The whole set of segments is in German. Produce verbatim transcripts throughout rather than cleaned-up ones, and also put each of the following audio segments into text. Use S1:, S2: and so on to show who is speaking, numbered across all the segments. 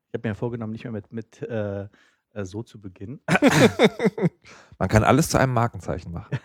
S1: Ich habe mir ja vorgenommen, nicht mehr mit, mit äh, äh, so zu beginnen.
S2: Man kann alles zu einem Markenzeichen machen.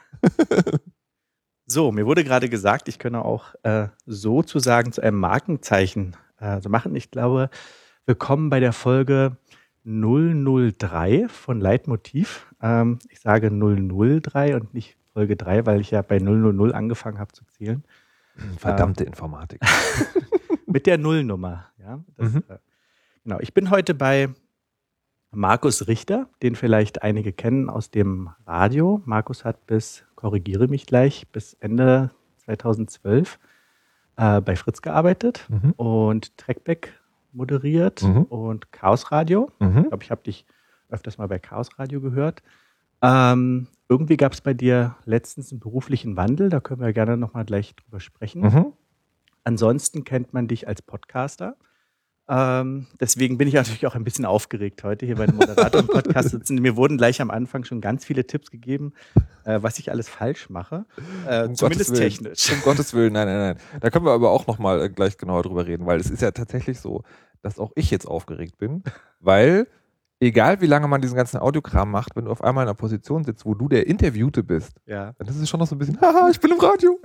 S1: So, mir wurde gerade gesagt, ich könne auch äh, sozusagen zu einem Markenzeichen äh, so machen. Ich glaube, willkommen bei der Folge null null drei von Leitmotiv. Ähm, ich sage null null drei und nicht Folge drei, weil ich ja bei null null null angefangen habe zu zählen.
S2: Verdammte ähm, Informatik.
S1: Mit der Nullnummer. Ja, das,
S2: mhm.
S1: äh, genau. Ich bin heute bei Markus Richter, den vielleicht einige kennen aus dem Radio. Markus hat bis, korrigiere mich gleich, bis Ende zweitausendzwölf äh, bei Fritz gearbeitet
S2: mhm.
S1: und Trackback moderiert
S2: mhm.
S1: und Chaos Radio.
S2: Mhm.
S1: Ich glaube, ich habe dich öfters mal bei Chaos Radio gehört. Ähm, irgendwie gab es bei dir letztens einen beruflichen Wandel, da können wir gerne nochmal gleich drüber sprechen.
S2: Mhm.
S1: Ansonsten kennt man dich als Podcaster. Ähm, deswegen bin ich natürlich auch ein bisschen aufgeregt, heute hier bei dem Moderator im Podcast sitzen. Mir wurden gleich am Anfang schon ganz viele Tipps gegeben, äh, was ich alles falsch mache. Äh,
S2: um
S1: zumindest technisch.
S2: Um Gottes Willen, nein, nein, nein. Da können wir aber auch nochmal äh, gleich genauer drüber reden, weil es ist ja tatsächlich so, dass auch ich jetzt aufgeregt bin, weil egal wie lange man diesen ganzen Audiokram macht, wenn du auf einmal in einer Position sitzt, wo du der Interviewte bist,
S1: ja.
S2: dann ist es schon noch so ein bisschen, haha, ich bin im Radio.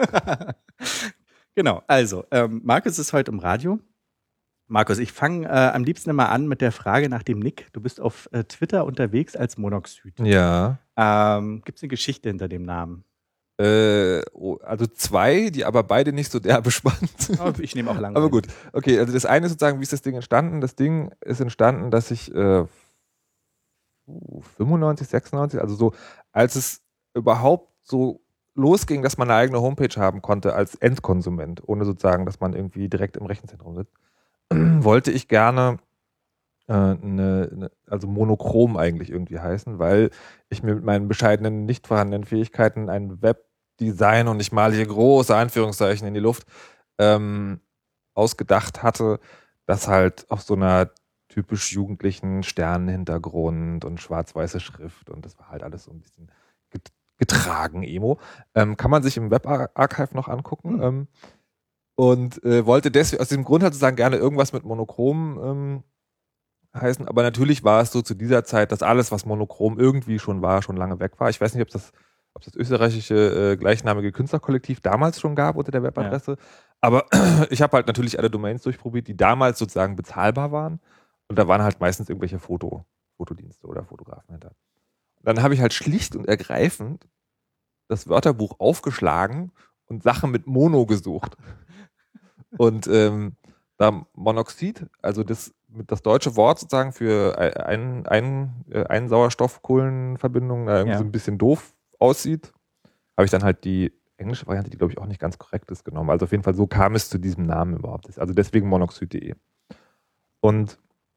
S1: Genau, also ähm, Markus ist heute im Radio. Markus, ich fange äh, am liebsten immer an mit der Frage nach dem Nick. Du bist auf äh, Twitter unterwegs als Monoxid.
S2: Ja.
S1: Ähm, Gibt es eine Geschichte hinter dem Namen?
S2: Äh, also zwei, die aber beide nicht so derbe spannend sind.
S1: Oh, ich nehme auch lange.
S2: Aber gut, okay, also das eine ist sozusagen, wie ist das Ding entstanden? Das Ding ist entstanden, dass ich äh, fünfundneunzig, sechsundneunzig, also so, als es überhaupt so losging, dass man eine eigene Homepage haben konnte als Endkonsument, ohne sozusagen, dass man irgendwie direkt im Rechenzentrum sitzt, wollte ich gerne äh, eine, eine, also monochrom eigentlich irgendwie heißen, weil ich mir mit meinen bescheidenen, nicht vorhandenen Fähigkeiten ein Webdesign, und ich male hier große Anführungszeichen in die Luft, ähm, ausgedacht hatte, das halt auf so einer typisch jugendlichen Sternenhintergrund und schwarz-weiße Schrift, und das war halt alles so ein bisschen getragen, Emo. Ähm, kann man sich im Webarchive noch angucken. Mhm. Ähm, und äh, wollte deswegen, aus diesem Grund halt sozusagen gerne irgendwas mit Monochrom ähm, heißen, aber natürlich war es so zu dieser Zeit, dass alles, was monochrom irgendwie schon war, schon lange weg war. Ich weiß nicht, ob das, ob das österreichische äh, gleichnamige Künstlerkollektiv damals schon gab unter der Webadresse, ja. Aber ich habe halt natürlich alle Domains durchprobiert, die damals sozusagen bezahlbar waren, und da waren halt meistens irgendwelche Foto, Fotodienste oder Fotografen hinter. Dann habe ich halt schlicht und ergreifend das Wörterbuch aufgeschlagen und Sachen mit Mono gesucht. Und ähm, da Monoxid, also das, das deutsche Wort sozusagen für ein, ein, ein Sauerstoffkohlenverbindung, da irgendwie ja. so ein bisschen doof aussieht, habe ich dann halt die englische Variante, die glaube ich auch nicht ganz korrekt ist, genommen. Also auf jeden Fall so kam es zu diesem Namen überhaupt. Also deswegen monoxid punkt de. Und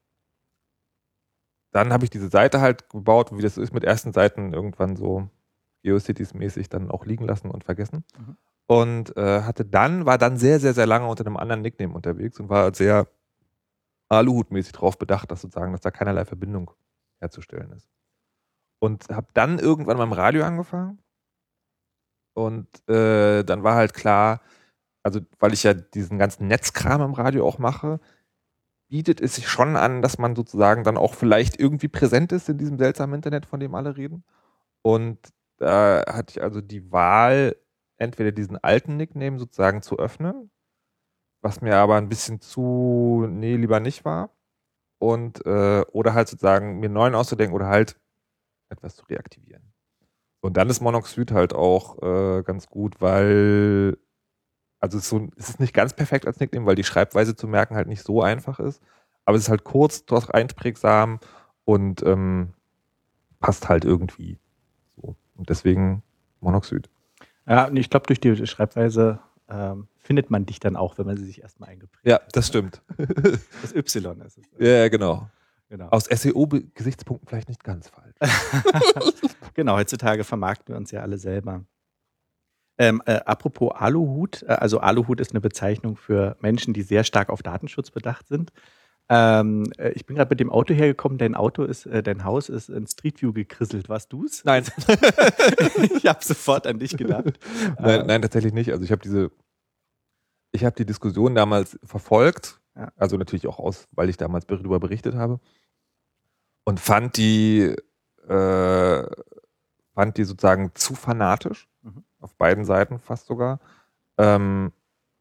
S2: dann habe ich diese Seite halt gebaut, wie das ist mit ersten Seiten irgendwann so GeoCities-mäßig dann auch liegen lassen und vergessen. Mhm. Und äh, hatte dann, war dann sehr, sehr, sehr lange unter einem anderen Nickname unterwegs und war sehr Aluhut-mäßig drauf bedacht, dass sozusagen, dass da keinerlei Verbindung herzustellen ist. Und habe dann irgendwann beim Radio angefangen. Und äh, dann war halt klar, also weil ich ja diesen ganzen Netzkram im Radio auch mache, bietet es sich schon an, dass man sozusagen dann auch vielleicht irgendwie präsent ist in diesem seltsamen Internet, von dem alle reden. Und da hatte ich also die Wahl, entweder diesen alten Nickname sozusagen zu öffnen, was mir aber ein bisschen zu, nee, lieber nicht war. Und, äh, oder halt sozusagen mir einen neuen auszudenken oder halt etwas zu reaktivieren. Und dann ist Monoxid halt auch äh, ganz gut, weil, also es ist, so, es ist nicht ganz perfekt als Nickname, weil die Schreibweise zu merken halt nicht so einfach ist. Aber es ist halt kurz, doch einprägsam und ähm, passt halt irgendwie so. Und deswegen Monoxid.
S1: Ja, und ich glaube, durch die Schreibweise ähm, findet man dich dann auch, wenn man sie sich erstmal eingeprägt
S2: ja, hat. Ja, das stimmt.
S1: Das Y ist es.
S2: Ja, genau.
S1: Genau.
S2: Aus S E O-Gesichtspunkten vielleicht nicht ganz falsch.
S1: Genau, heutzutage vermarkten wir uns ja alle selber. Ähm, äh, apropos Aluhut, äh, also Aluhut ist eine Bezeichnung für Menschen, die sehr stark auf Datenschutz bedacht sind. Ähm, äh, ich bin gerade mit dem Auto hergekommen, dein Auto ist, äh, dein Haus ist in Street View gekrisselt. Warst du's?
S2: Nein.
S1: Ich habe sofort an dich gedacht.
S2: Nein, nein, tatsächlich nicht. Also ich habe diese, ich habe die Diskussion damals verfolgt,
S1: Ja.
S2: Also natürlich auch aus, weil ich damals darüber berichtet habe. Und fand die, äh, fand die sozusagen zu fanatisch.
S1: Mhm.
S2: Auf beiden Seiten fast sogar. Ähm,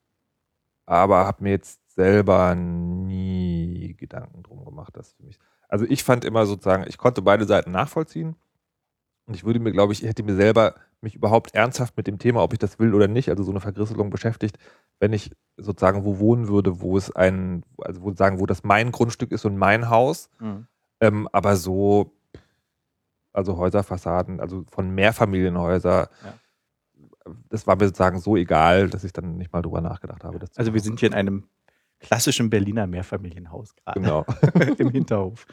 S2: aber habe mir jetzt selber nie Gedanken drum gemacht, das für mich. Also ich fand immer sozusagen, ich konnte beide Seiten nachvollziehen. Und ich würde mir, glaube ich, ich hätte mir selber mich überhaupt ernsthaft mit dem Thema, ob ich das will oder nicht, also so eine Vergrisselung beschäftigt, wenn ich sozusagen wo wohnen würde, wo es ein, also wo sagen, wo das mein Grundstück ist und mein Haus.
S1: Mhm.
S2: Ähm, aber so, also Häuserfassaden, also von Mehrfamilienhäuser,
S1: Ja.
S2: das war mir sozusagen so egal, dass ich dann nicht mal drüber nachgedacht habe. Das zu
S1: Also wir
S2: machen.
S1: sind hier in einem klassischen Berliner Mehrfamilienhaus gerade.
S2: Genau.
S1: Im Hinterhof.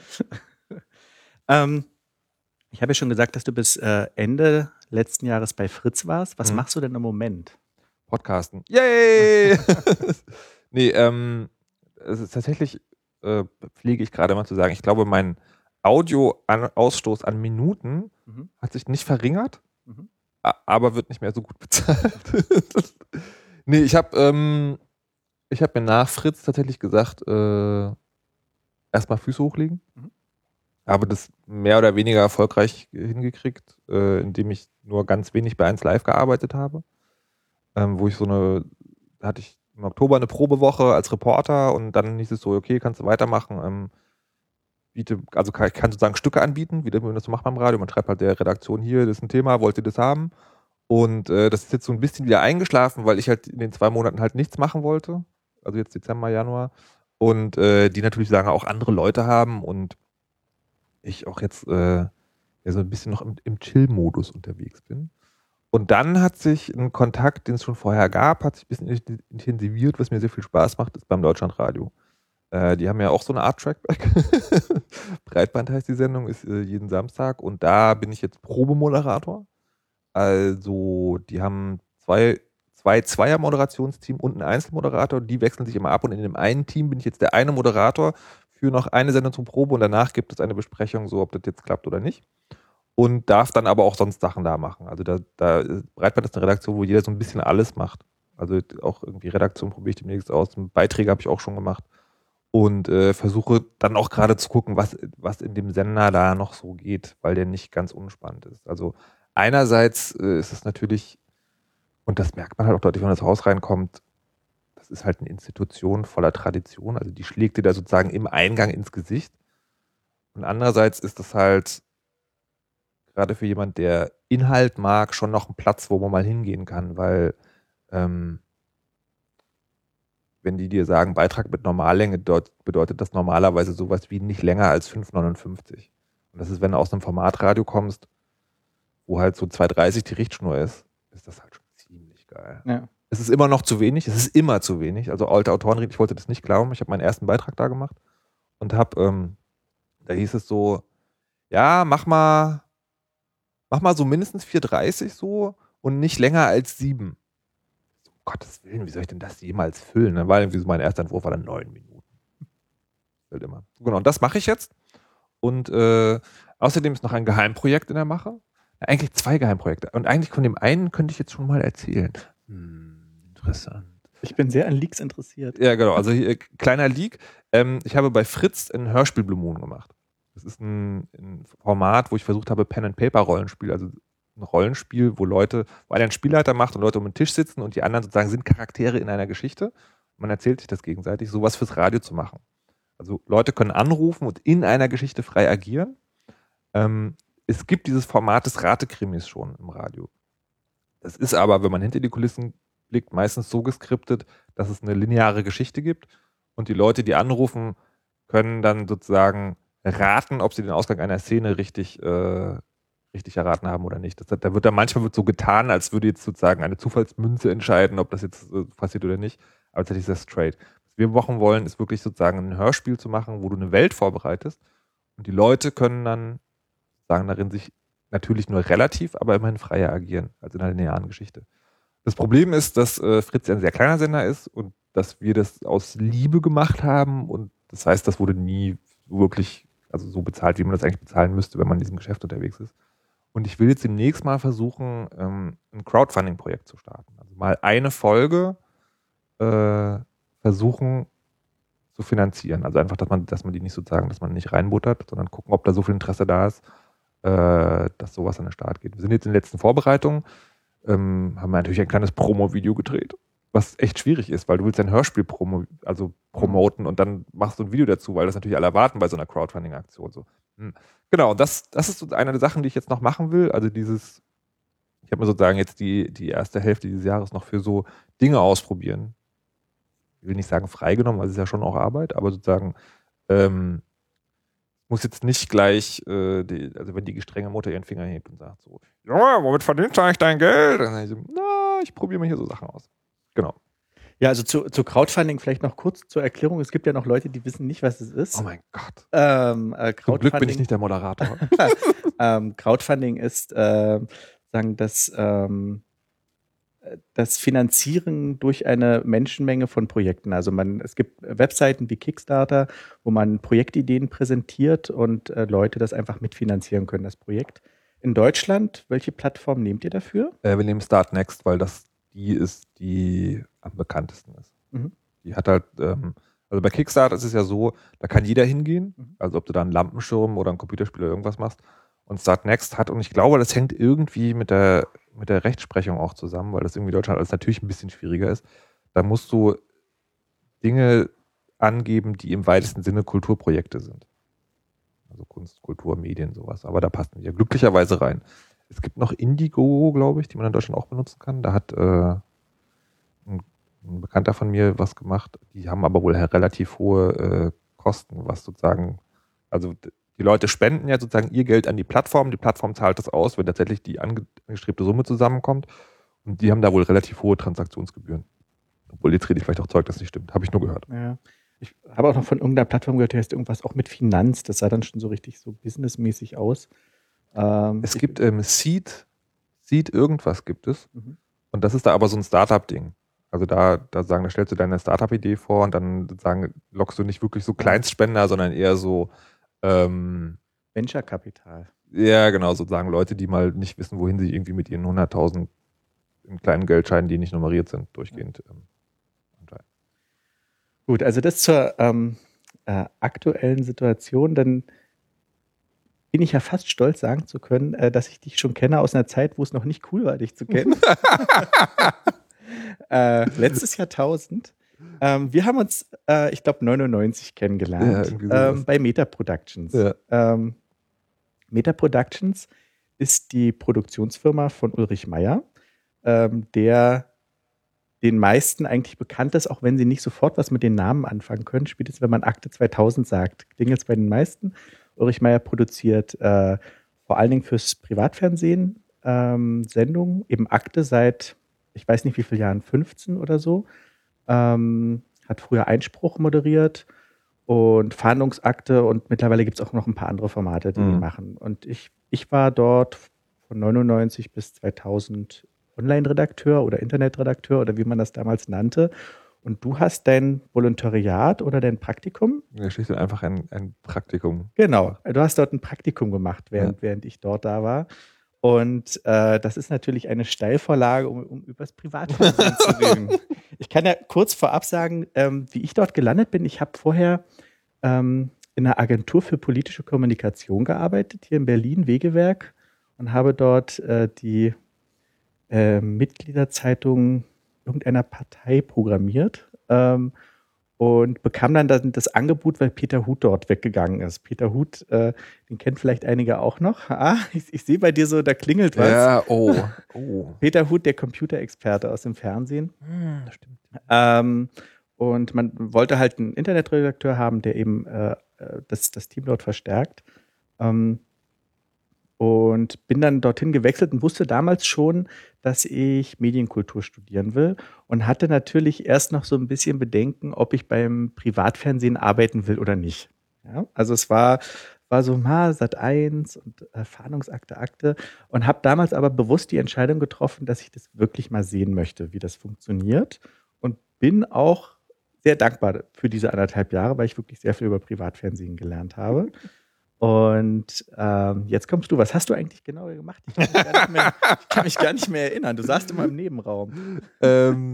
S1: ähm, ich habe ja schon gesagt, dass du bis äh, Ende letzten Jahres bei Fritz warst. Was
S2: Mhm.
S1: machst du denn im Moment?
S2: Podcasten. Yay! Nee, ähm, es ist tatsächlich, äh, pflege ich gerade mal zu sagen, ich glaube, mein Audio-Ausstoß an Minuten
S1: Mhm.
S2: hat sich nicht verringert,
S1: Mhm.
S2: a- aber wird nicht mehr so gut bezahlt. Nee, ich habe ähm, ich hab mir nach Fritz tatsächlich gesagt, äh, erstmal Füße hochlegen.
S1: Mhm.
S2: Habe das mehr oder weniger erfolgreich hingekriegt, äh, indem ich nur ganz wenig bei eins Live gearbeitet habe. Ähm, wo ich so eine, da hatte ich im Oktober eine Probewoche als Reporter und dann hieß es so, okay, kannst du weitermachen. Ähm, biete, also kann, ich kann sozusagen Stücke anbieten, wie man das so macht beim Radio. Man schreibt halt der Redaktion hier, das ist ein Thema, wollt ihr das haben? Und äh, das ist jetzt so ein bisschen wieder eingeschlafen, weil ich halt in den zwei Monaten halt nichts machen wollte. Also jetzt Dezember, Januar. Und äh, die natürlich sagen, auch andere Leute haben und ich auch jetzt äh, ja, so ein bisschen noch im, im Chill-Modus unterwegs bin. Und dann hat sich ein Kontakt, den es schon vorher gab, hat sich ein bisschen intensiviert, was mir sehr viel Spaß macht, ist beim Deutschlandradio. Äh, die haben ja auch so eine Art Trackback. Breitband heißt die Sendung, ist äh, jeden Samstag. Und da bin ich jetzt Probemoderator. Also die haben zwei, zwei Zweier-Moderationsteam und einen Einzelmoderator. Die wechseln sich immer ab. Und in dem einen Team bin ich jetzt der eine Moderator für noch eine Sendung zum Probe. Und danach gibt es eine Besprechung, so ob das jetzt klappt oder nicht. Und darf dann aber auch sonst Sachen da machen. Also da, da Breitband ist eine Redaktion, wo jeder so ein bisschen alles macht. Also auch irgendwie Redaktion probiere ich demnächst aus. Beiträge habe ich auch schon gemacht. Und äh, versuche dann auch gerade zu gucken, was, was in dem Sender da noch so geht, weil der nicht ganz unspannend ist. Also einerseits äh, ist es natürlich, und das merkt man halt auch deutlich, wenn man ins Haus reinkommt, das ist halt eine Institution voller Tradition. Also die schlägt dir da sozusagen im Eingang ins Gesicht. Und andererseits ist es halt gerade für jemand, der Inhalt mag, schon noch ein Platz, wo man mal hingehen kann, weil ähm, wenn die dir sagen, Beitrag mit Normallänge, dort bedeutet das normalerweise sowas wie nicht länger als fünf neunundfünfzig. Und das ist, wenn du aus einem Formatradio kommst, wo halt so zwei dreißig die Richtschnur ist, ist das halt schon ziemlich geil.
S1: Ja.
S2: Es ist immer noch zu wenig, es ist immer zu wenig. Also alte Autoren, ich wollte das nicht glauben, ich habe meinen ersten Beitrag da gemacht und habe, ähm, da hieß es so, ja, mach mal, mach mal so mindestens vier dreißig so und nicht länger als sieben. So, um Gottes Willen, wie soll ich denn das jemals füllen? Dann war irgendwie so mein erster Entwurf war dann neun Minuten. Halt immer. Genau, und das mache ich jetzt. Und äh, außerdem ist noch ein Geheimprojekt in der Mache. Ja, eigentlich zwei Geheimprojekte. Und eigentlich von dem einen könnte ich jetzt schon mal erzählen. Hm, interessant.
S1: Ich bin sehr an Leaks interessiert.
S2: Ja, genau. Also hier, kleiner Leak. Ähm, ich habe bei Fritz ein Hörspiel Blue Moon gemacht. Das ist ein, ein Format, wo ich versucht habe, Pen-and-Paper-Rollenspiel, also ein Rollenspiel, wo Leute, wo einer einen Spielleiter macht und Leute um den Tisch sitzen und die anderen sozusagen sind Charaktere in einer Geschichte. Man erzählt sich das gegenseitig, sowas fürs Radio zu machen. Also Leute können anrufen und in einer Geschichte frei agieren. Ähm, es gibt dieses Format des Ratekrimis schon im Radio. Das ist aber, wenn man hinter die Kulissen blickt, meistens so geskriptet, dass es eine lineare Geschichte gibt und die Leute, die anrufen, können dann sozusagen raten, ob sie den Ausgang einer Szene richtig, äh, richtig erraten haben oder nicht. Das, da wird dann manchmal wird so getan, als würde jetzt sozusagen eine Zufallsmünze entscheiden, ob das jetzt äh, passiert oder nicht. Aber tatsächlich ist das straight. Was wir machen wollen, ist wirklich sozusagen ein Hörspiel zu machen, wo du eine Welt vorbereitest und die Leute können dann sagen darin sich natürlich nur relativ, aber immerhin freier agieren als in einer linearen Geschichte. Das Problem ist, dass äh, Fritz ein sehr kleiner Sender ist und dass wir das aus Liebe gemacht haben und das heißt, das wurde nie wirklich also so bezahlt, wie man das eigentlich bezahlen müsste, wenn man in diesem Geschäft unterwegs ist. Und ich will jetzt demnächst mal versuchen, ähm, ein Crowdfunding-Projekt zu starten. Also mal eine Folge äh, versuchen zu finanzieren. Also einfach, dass man, dass man die nicht sozusagen, dass man nicht reinbuttert, sondern gucken, ob da so viel Interesse da ist, äh, dass sowas an den Start geht. Wir sind jetzt in den letzten Vorbereitungen, ähm, haben wir natürlich ein kleines Promo-Video gedreht, was echt schwierig ist, weil du willst ein Hörspiel promo, also promoten und dann machst du ein Video dazu, weil das natürlich alle erwarten bei so einer Crowdfunding-Aktion. So. Hm. Genau, und das, das ist so eine der Sachen, die ich jetzt noch machen will. Also dieses, ich habe mir sozusagen jetzt die, die erste Hälfte dieses Jahres noch für so Dinge ausprobieren. Ich will nicht sagen freigenommen, weil es ist ja schon auch Arbeit, aber sozusagen ähm, muss jetzt nicht gleich, äh, die, also wenn die gestrenge Mutter ihren Finger hebt und sagt so, ja, womit verdienst du eigentlich dein Geld? Dann sage ich so, na, ich probiere mal hier so Sachen aus. Genau.
S1: Ja, also zu, zu Crowdfunding vielleicht noch kurz zur Erklärung. Es gibt ja noch Leute, die wissen nicht, was es ist.
S2: Oh mein Gott.
S1: Ähm, äh,
S2: Zum Glück bin ich nicht der Moderator.
S1: ähm, Crowdfunding ist äh, sagen das, ähm, das Finanzieren durch eine Menschenmenge von Projekten. Also man, es gibt Webseiten wie Kickstarter, wo man Projektideen präsentiert und äh, Leute das einfach mitfinanzieren können, das Projekt. In Deutschland, welche Plattform nehmt ihr dafür?
S2: Äh, wir nehmen Startnext, weil das die ist, die am bekanntesten ist. Mhm. Die hat halt, ähm, also bei Kickstarter ist es ja so, da kann jeder hingehen, mhm. also ob du da einen Lampenschirm oder ein Computerspiel oder irgendwas machst. Und Startnext hat, und ich glaube, das hängt irgendwie mit der, mit der Rechtsprechung auch zusammen, weil das irgendwie in Deutschland alles natürlich ein bisschen schwieriger ist. Da musst du Dinge angeben, die im weitesten Sinne Kulturprojekte sind. Also Kunst, Kultur, Medien, sowas. Aber da passen wir glücklicherweise rein. Es gibt noch Indiegogo, glaube ich, die man in Deutschland auch benutzen kann. Da hat äh, ein, ein Bekannter von mir was gemacht. Die haben aber wohl relativ hohe äh, Kosten, was sozusagen, also die Leute spenden ja sozusagen ihr Geld an die Plattform. Die Plattform zahlt das aus, wenn tatsächlich die angestrebte Summe zusammenkommt. Und die haben da wohl relativ hohe Transaktionsgebühren. Obwohl, jetzt rede ich vielleicht auch Zeug, das nicht stimmt. Habe ich nur gehört.
S1: Ja. Ich habe auch noch von irgendeiner Plattform gehört, die heißt irgendwas auch mit Finanz. Das sah dann schon so richtig so businessmäßig aus.
S2: Ähm, es gibt ähm, Seed, Seed irgendwas gibt es. Mhm. Und das ist da aber so ein Startup-Ding. Also da, da sagen, da stellst du deine Startup-Idee vor und dann sagen, lockst du nicht wirklich so Kleinstspender, sondern eher so ähm,
S1: Venture-Kapital.
S2: Ja, genau, sozusagen Leute, die mal nicht wissen, wohin sie irgendwie mit ihren hunderttausend in kleinen Geldscheinen, die nicht nummeriert sind, durchgehend. Ähm,
S1: Gut, also das zur ähm, äh, aktuellen Situation, dann bin ich ja fast stolz, sagen zu können, äh, dass ich dich schon kenne aus einer Zeit, wo es noch nicht cool war, dich zu kennen. äh, letztes Jahrtausend. Ähm, wir haben uns, äh, ich glaube, neunundneunzig kennengelernt, ja, ähm, bei Meta Productions. Ja. Ähm, Meta Productions ist die Produktionsfirma von Ulrich Meier, ähm, der den meisten eigentlich bekannt ist, auch wenn sie nicht sofort was mit den Namen anfangen können. Spätestens, wenn man Akte zweitausend sagt, klingelt es bei den meisten. Ulrich Meier produziert äh, vor allen Dingen fürs Privatfernsehen ähm, Sendungen, eben Akte seit, ich weiß nicht wie viele Jahren, fünfzehn oder so. Ähm, hat früher Einspruch moderiert und Fahndungsakte und mittlerweile gibt es auch noch ein paar andere Formate, die mhm. die machen. Und ich, ich war dort von neunundneunzig bis zweitausend Online-Redakteur oder Internetredakteur oder wie man das damals nannte. Und du hast dein Volontariat oder dein Praktikum?
S2: Ja, schlicht und einfach ein, ein Praktikum.
S1: Genau, du hast dort ein Praktikum gemacht, während, ja. während ich dort da war. Und äh, das ist natürlich eine Steilvorlage, um, um über das Privatfernsehen zu reden. Ich kann ja kurz vorab sagen, ähm, wie ich dort gelandet bin. Ich habe vorher ähm, in einer Agentur für politische Kommunikation gearbeitet, hier in Berlin, Wegewerk, und habe dort äh, die äh, Mitgliederzeitung irgendeiner Partei programmiert ähm, und bekam dann das, das Angebot, weil Peter Huth dort weggegangen ist. Peter Huth, äh, den kennen vielleicht einige auch noch. Ah, ich, ich sehe bei dir so, da klingelt was.
S2: Ja, oh. oh.
S1: Peter Huth, der Computerexperte aus dem Fernsehen.
S2: Hm, das stimmt.
S1: Ähm, und man wollte halt einen Internetredakteur haben, der eben äh, das, das Team dort verstärkt. Ähm, Und bin dann dorthin gewechselt und wusste damals schon, dass ich Medienkultur studieren will und hatte natürlich erst noch so ein bisschen Bedenken, ob ich beim Privatfernsehen arbeiten will oder nicht. Ja? Also es war, war so mal Sat eins und äh, Fahndungsakte, Akte und habe damals aber bewusst die Entscheidung getroffen, dass ich das wirklich mal sehen möchte, wie das funktioniert und bin auch sehr dankbar für diese anderthalb Jahre, weil ich wirklich sehr viel über Privatfernsehen gelernt habe. Und ähm, jetzt kommst du. Was hast du eigentlich genau gemacht? Ich kann mich gar nicht mehr, ich kann mich gar nicht mehr erinnern. Du saßt immer im Nebenraum.
S2: Ähm,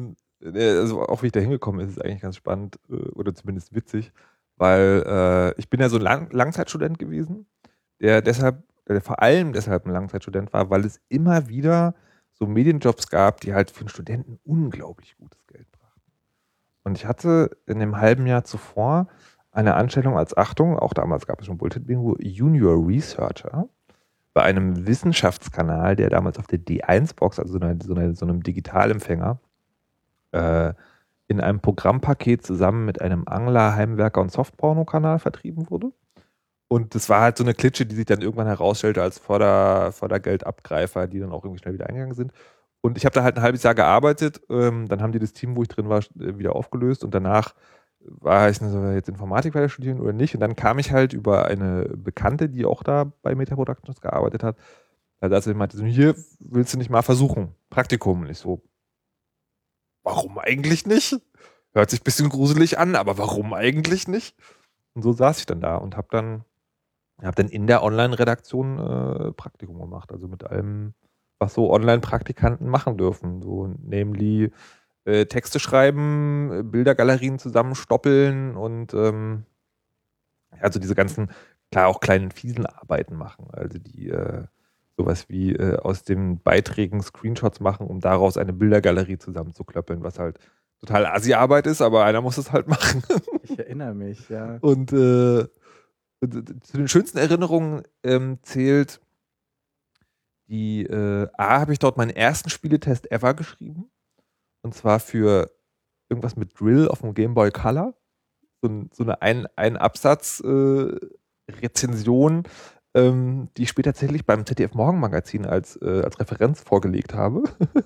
S2: also auch wie ich da hingekommen bin, ist, ist eigentlich ganz spannend äh, oder zumindest witzig, weil äh, ich bin ja so ein Lang Langzeitstudent gewesen, der deshalb, der vor allem deshalb ein Langzeitstudent war, weil es immer wieder so Medienjobs gab, die halt für einen Studenten unglaublich gutes Geld brachten. Und ich hatte in dem halben Jahr zuvor eine Anstellung als, Achtung, auch damals gab es schon Bullshit-Bingo, Junior Researcher bei einem Wissenschaftskanal, der damals auf der D eins Box, also so, eine, so, eine, so einem Digitalempfänger, äh, in einem Programmpaket zusammen mit einem Angler-, Heimwerker- und Softporno-Kanal vertrieben wurde. Und das war halt so eine Klitsche, die sich dann irgendwann herausstellte als Förder, Fördergeldabgreifer, die dann auch irgendwie schnell wieder eingegangen sind. Und ich habe da halt ein halbes Jahr gearbeitet. Ähm, dann haben die das Team, wo ich drin war, wieder aufgelöst. Und danach war ich so, jetzt Informatik weiter studieren oder nicht. Und dann kam ich halt über eine Bekannte, die auch da bei Meta Productions gearbeitet hat. Da sagt sie, meinte so, hier willst du nicht mal versuchen, Praktikum. Und ich so, warum eigentlich nicht? Hört sich ein bisschen gruselig an, aber warum eigentlich nicht? Und so saß ich dann da und habe dann, hab dann in der Online-Redaktion äh, Praktikum gemacht. Also mit allem, was so Online-Praktikanten machen dürfen. So, nämlich äh, Texte schreiben, Bildergalerien zusammenstoppeln und ähm, also diese ganzen, klar, auch kleinen fiesen Arbeiten machen. Also die äh, sowas wie äh, aus den Beiträgen Screenshots machen, um daraus eine Bildergalerie zusammenzuklöppeln, was halt total Assi-Arbeit ist, aber einer muss es halt machen.
S1: Ich erinnere mich, ja.
S2: Und äh, zu den schönsten Erinnerungen ähm, zählt die, äh, A, habe ich dort meinen ersten Spieletest ever geschrieben. Und zwar für irgendwas mit Drill auf dem Game Boy Color. So, ein, so eine ein, ein Absatz-Rezension, äh, ähm, die ich später tatsächlich beim Z D F Morgenmagazin als, äh, als Referenz vorgelegt habe.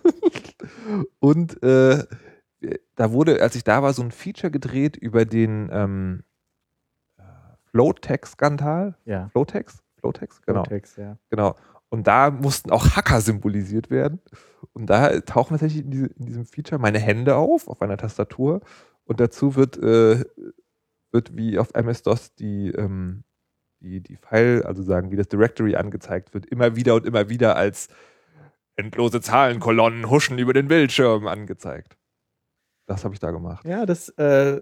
S2: Und äh, da wurde, als ich da war, so ein Feature gedreht über den ähm, Flowtex-Skandal.
S1: Ja.
S2: Flowtex? Flowtex, genau.
S1: Flowtex, ja.
S2: Genau. Und da mussten auch Hacker symbolisiert werden. Und da tauchen tatsächlich in, diese, in diesem Feature meine Hände auf, auf einer Tastatur. Und dazu wird, äh, wird wie auf M S-DOS die, ähm, die, die File, also sagen, wie das Directory angezeigt wird, immer wieder und immer wieder als endlose Zahlenkolonnen huschen über den Bildschirm angezeigt. Das habe ich da gemacht.
S1: Ja, das, äh,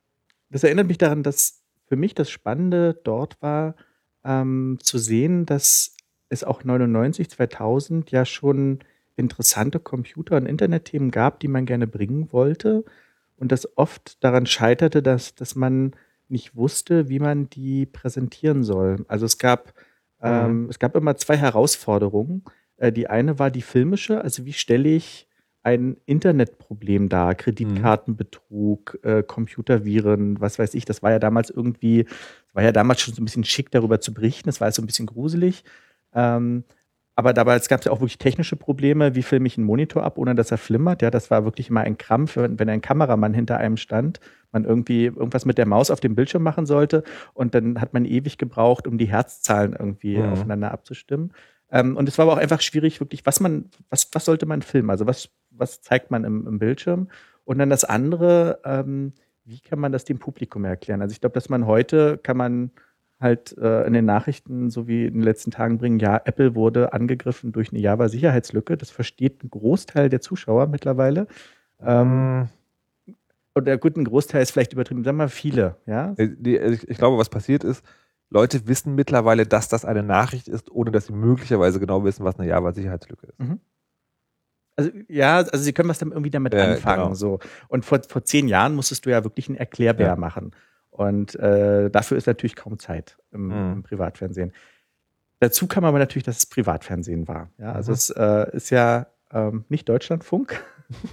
S1: das erinnert mich daran, dass für mich das Spannende dort war, ähm, zu sehen, dass es auch neunundneunzig, zweitausend ja schon interessante Computer- und Internetthemen gab, die man gerne bringen wollte. Und das oft daran scheiterte, dass, dass man nicht wusste, wie man die präsentieren soll. Also es gab, ähm,
S2: Mhm.
S1: es gab immer zwei Herausforderungen. Äh, die eine war die filmische, also wie stelle ich ein Internetproblem dar, Kreditkartenbetrug, äh, Computerviren, was weiß ich. Das war ja damals irgendwie, war ja damals schon so ein bisschen schick, darüber zu berichten. Das war so ein bisschen gruselig. Ähm, aber dabei gab es ja auch wirklich technische Probleme. Wie filme ich einen Monitor ab, ohne dass er flimmert? Ja, das war wirklich immer ein Krampf, wenn, wenn ein Kameramann hinter einem stand, man irgendwie irgendwas mit der Maus auf dem Bildschirm machen sollte und dann hat man ewig gebraucht, um die Herzzahlen irgendwie
S2: Mhm.
S1: aufeinander abzustimmen. Ähm, und es war aber auch einfach schwierig, wirklich, was man, was, was sollte man filmen? Also was, was zeigt man im, im Bildschirm? Und dann das andere, ähm, wie kann man das dem Publikum erklären? Also ich glaube, dass man heute kann man halt äh, in den Nachrichten, so wie in den letzten Tagen bringen, ja, Apple wurde angegriffen durch eine Java-Sicherheitslücke. Das versteht ein Großteil der Zuschauer mittlerweile. Ähm,
S2: Mhm.
S1: oder gut, ein Großteil ist vielleicht übertrieben, sagen wir mal viele, ja.
S2: Die, ich, ich glaube, was passiert ist, Leute wissen mittlerweile, dass das eine Nachricht ist, ohne dass sie möglicherweise genau wissen, was eine Java-Sicherheitslücke ist.
S1: Mhm. Also ja, also sie können was dann irgendwie damit
S2: Ja,
S1: anfangen.
S2: genau.
S1: So. Und vor, vor zehn Jahren musstest du ja wirklich einen Erklärbär
S2: Ja.
S1: machen. Und äh, dafür ist natürlich kaum Zeit im,
S2: Mhm.
S1: im Privatfernsehen. Dazu kam aber natürlich, dass es Privatfernsehen war. Ja, also
S2: Mhm.
S1: es äh, ist ja ähm, nicht Deutschlandfunk,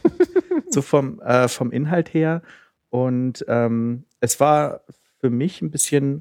S1: so vom, äh, vom Inhalt her. Und ähm, es war für mich ein bisschen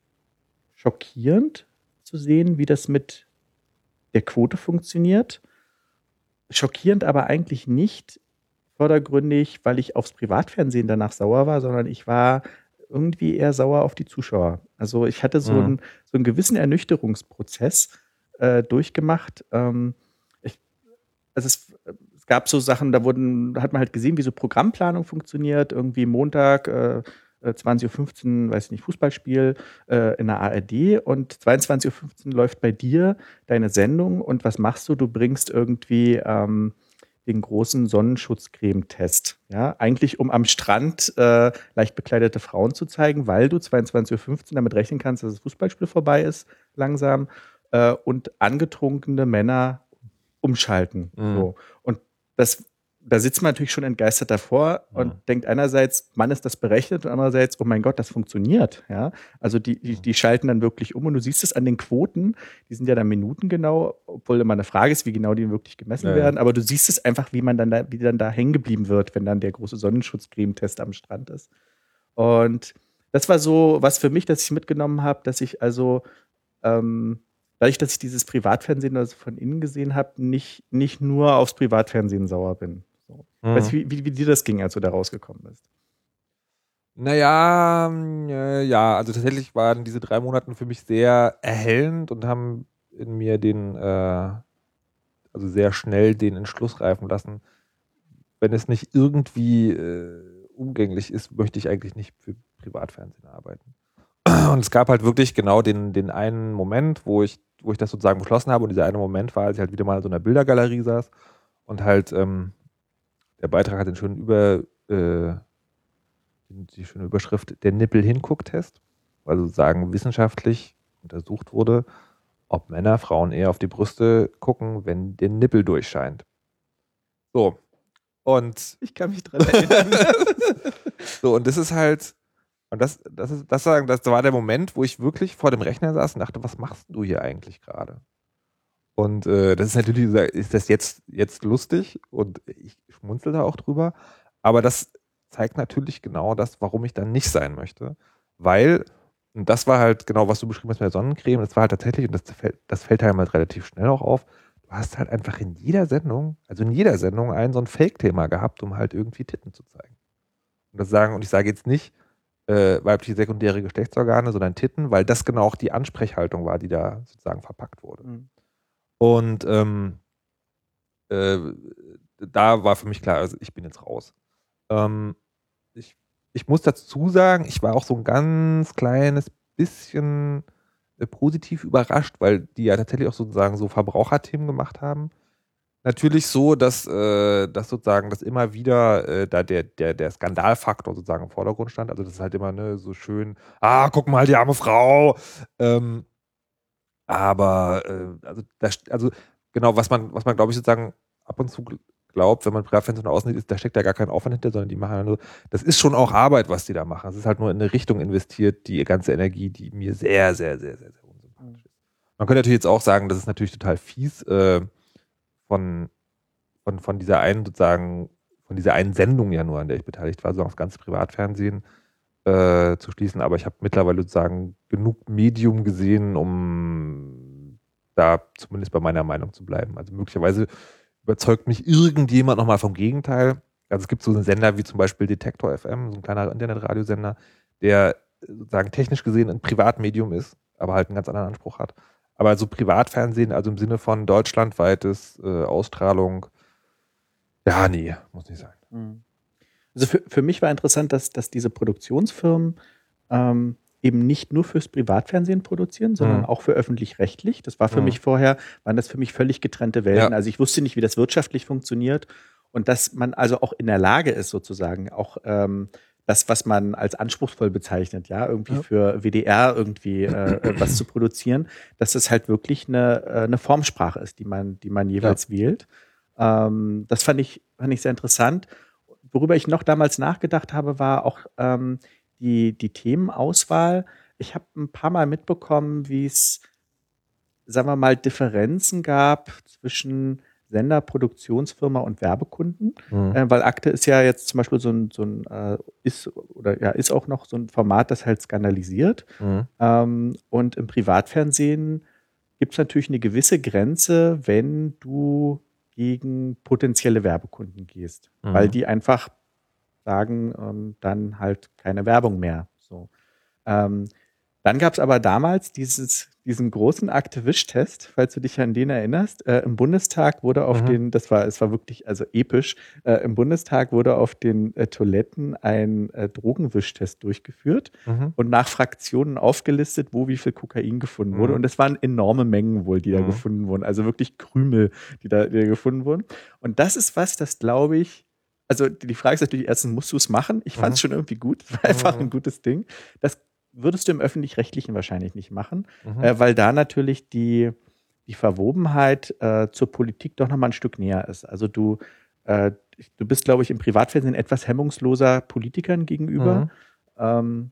S1: schockierend zu sehen, wie das mit der Quote funktioniert. Schockierend aber eigentlich nicht vordergründig, weil ich aufs Privatfernsehen danach sauer war, sondern ich war irgendwie eher sauer auf die Zuschauer. Also ich hatte so,
S2: Mhm.
S1: einen, so einen gewissen Ernüchterungsprozess äh, durchgemacht. Ähm, ich, also es, es gab so Sachen, da wurden, hat man halt gesehen, wie so Programmplanung funktioniert. Irgendwie Montag, äh, zwanzig Uhr fünfzehn, weiß ich nicht, Fußballspiel äh, in der A R D und zweiundzwanzig Uhr fünfzehn läuft bei dir deine Sendung und was machst du? Du bringst irgendwie ähm, den großen Sonnenschutzcreme-Test. Ja, eigentlich um am Strand äh, leicht bekleidete Frauen zu zeigen, weil du zweiundzwanzig Uhr fünfzehn damit rechnen kannst, dass das Fußballspiel vorbei ist, langsam, äh, und angetrunkene Männer umschalten.
S2: Mhm.
S1: So. Und das, da sitzt man natürlich schon entgeistert davor und
S2: Mhm.
S1: denkt einerseits, Mann, ist das berechnet, und andererseits, oh mein Gott, das funktioniert. Ja? Also die, die, die schalten dann wirklich um, und du siehst es an den Quoten, die sind ja dann minutengenau, obwohl immer eine Frage ist, wie genau die wirklich gemessen
S2: Ja, ja.
S1: werden, aber du siehst es einfach, wie man dann da, wie dann da hängen geblieben wird, wenn dann der große Sonnenschutzcreme-Test am Strand ist. Und das war so was für mich, dass ich mitgenommen habe, dass ich also ähm, dadurch, dass ich dieses Privatfernsehen also von innen gesehen habe, nicht, nicht nur aufs Privatfernsehen sauer bin. So.
S2: Mhm.
S1: Weißt du, wie, wie, wie dir das ging, als du da rausgekommen bist?
S2: Naja, äh, ja, also tatsächlich waren diese drei Monate für mich sehr erhellend und haben in mir den, äh, also sehr schnell den Entschluss reifen lassen, wenn es nicht irgendwie äh, umgänglich ist, möchte ich eigentlich nicht für Privatfernsehen arbeiten. Und es gab halt wirklich genau den, den einen Moment, wo ich, wo ich das sozusagen beschlossen habe, und dieser eine Moment war, als ich halt wieder mal in so einer Bildergalerie saß und halt ähm, der Beitrag hat den schönen Über, äh, die schöne Überschrift, der Nippel-Hinguck-Test, weil sozusagen wissenschaftlich untersucht wurde, ob Männer Frauen eher auf die Brüste gucken, wenn der Nippel durchscheint. So. Und
S1: Ich kann mich dran erinnern.
S2: so, und das ist halt, und das, das ist, das sagen, das war der Moment, wo ich wirklich vor dem Rechner saß und dachte, was machst du hier eigentlich gerade? Und äh, das ist natürlich, ist das jetzt, jetzt lustig und ich schmunzel da auch drüber, aber das zeigt natürlich genau das, warum ich dann nicht sein möchte, weil, und das war halt genau, was du beschrieben hast mit der Sonnencreme, das war halt tatsächlich, und das fällt, das fällt halt mal relativ schnell auch auf, du hast halt einfach in jeder Sendung, also in jeder Sendung ein so ein Fake-Thema gehabt, um halt irgendwie Titten zu zeigen. Und das sagen, und ich sage jetzt nicht äh, weibliche sekundäre Geschlechtsorgane, sondern Titten, weil das genau auch die Ansprechhaltung war, die da sozusagen verpackt wurde.
S1: Mhm.
S2: Und ähm, äh, da war für mich klar, also ich bin jetzt raus. Ähm, ich, ich muss dazu sagen, ich war auch so ein ganz kleines bisschen äh, positiv überrascht, weil die ja tatsächlich auch sozusagen so Verbraucherthemen gemacht haben. Natürlich so, dass, äh, dass sozusagen das immer wieder äh, da der, der, der Skandalfaktor sozusagen im Vordergrund stand. Also das ist halt immer ne, so schön, ah, guck mal, die arme Frau. Ähm, aber äh, also, das, also genau, was man, was man glaube ich sozusagen ab und zu glaubt, wenn man Privatfernsehen von außen sieht, ist, da steckt ja gar kein Aufwand hinter, sondern die machen ja nur, das ist schon auch Arbeit, was die da machen. Es ist halt nur in eine Richtung investiert, die ganze Energie, die mir sehr, sehr, sehr, sehr, sehr unsympathisch ist. Man könnte natürlich jetzt auch sagen, das ist natürlich total fies, äh, von, von, von dieser einen sozusagen, von dieser einen Sendung ja nur, an der ich beteiligt war, so aufs ganze Privatfernsehen äh, zu schließen. Aber ich habe mittlerweile sozusagen genug Medium gesehen, um da zumindest bei meiner Meinung zu bleiben. Also möglicherweise überzeugt mich irgendjemand nochmal vom Gegenteil. Also es gibt so einen Sender wie zum Beispiel Detektor F M, so ein kleiner Internetradiosender, der sozusagen technisch gesehen ein Privatmedium ist, aber halt einen ganz anderen Anspruch hat. Aber so Privatfernsehen, also im Sinne von deutschlandweites äh, Ausstrahlung, ja, nee, muss nicht sein.
S1: Also für, für mich war interessant, dass, dass diese Produktionsfirmen ähm, eben nicht nur fürs Privatfernsehen produzieren, sondern
S2: Mhm.
S1: auch für öffentlich-rechtlich. Das war für
S2: Mhm.
S1: mich vorher, waren das für mich völlig getrennte Welten.
S2: Ja.
S1: Also ich wusste nicht, wie das wirtschaftlich funktioniert, und dass man also auch in der Lage ist, sozusagen auch ähm, das, was man als anspruchsvoll bezeichnet, ja, irgendwie
S2: Ja.
S1: für W D R irgendwie äh, was zu produzieren, dass es halt wirklich eine, äh, eine Formsprache ist, die man, die man jeweils wählt. Ähm, das fand ich, fand ich sehr interessant. Worüber ich noch damals nachgedacht habe, war auch ähm, die, die Themenauswahl. Ich habe ein paar Mal mitbekommen, wie es, sagen wir mal, Differenzen gab zwischen Sender, Produktionsfirma und Werbekunden.
S2: Mhm.
S1: Äh, weil Akte ist ja jetzt zum Beispiel so ein, so ein äh, ist oder ja, ist auch noch so ein Format, das halt skandalisiert.
S2: Mhm.
S1: Ähm, und im Privatfernsehen gibt es natürlich eine gewisse Grenze, wenn du gegen potenzielle Werbekunden gehst,
S2: Mhm.
S1: weil die einfach sagen, ähm, dann halt keine Werbung mehr. So. Ähm, dann gab es aber damals dieses, diesen großen Akte-Wisch-Test, falls du dich an den erinnerst. Äh, Im Bundestag wurde auf
S2: Mhm.
S1: den, das war, es war wirklich also episch, äh, im Bundestag wurde auf den äh, Toiletten ein äh, Drogenwischtest durchgeführt
S2: Mhm.
S1: und nach Fraktionen aufgelistet, wo wie viel Kokain gefunden wurde.
S2: Mhm.
S1: Und das waren enorme Mengen wohl, die da
S2: Mhm.
S1: gefunden wurden. Also wirklich Krümel, die da, die da gefunden wurden. Und das ist was, das glaube ich, also die Frage ist natürlich erstens, musst du es machen? Ich fand es
S2: Mhm.
S1: schon irgendwie gut. Es war einfach
S2: Mhm.
S1: ein gutes Ding. Das würdest du im Öffentlich-Rechtlichen wahrscheinlich nicht machen,
S2: Mhm.
S1: äh, weil da natürlich die, die Verwobenheit äh, zur Politik doch nochmal ein Stück näher ist. Also du, äh, du bist, glaube ich, im Privatfernsehen etwas hemmungsloser Politikern gegenüber,
S2: Mhm.
S1: ähm,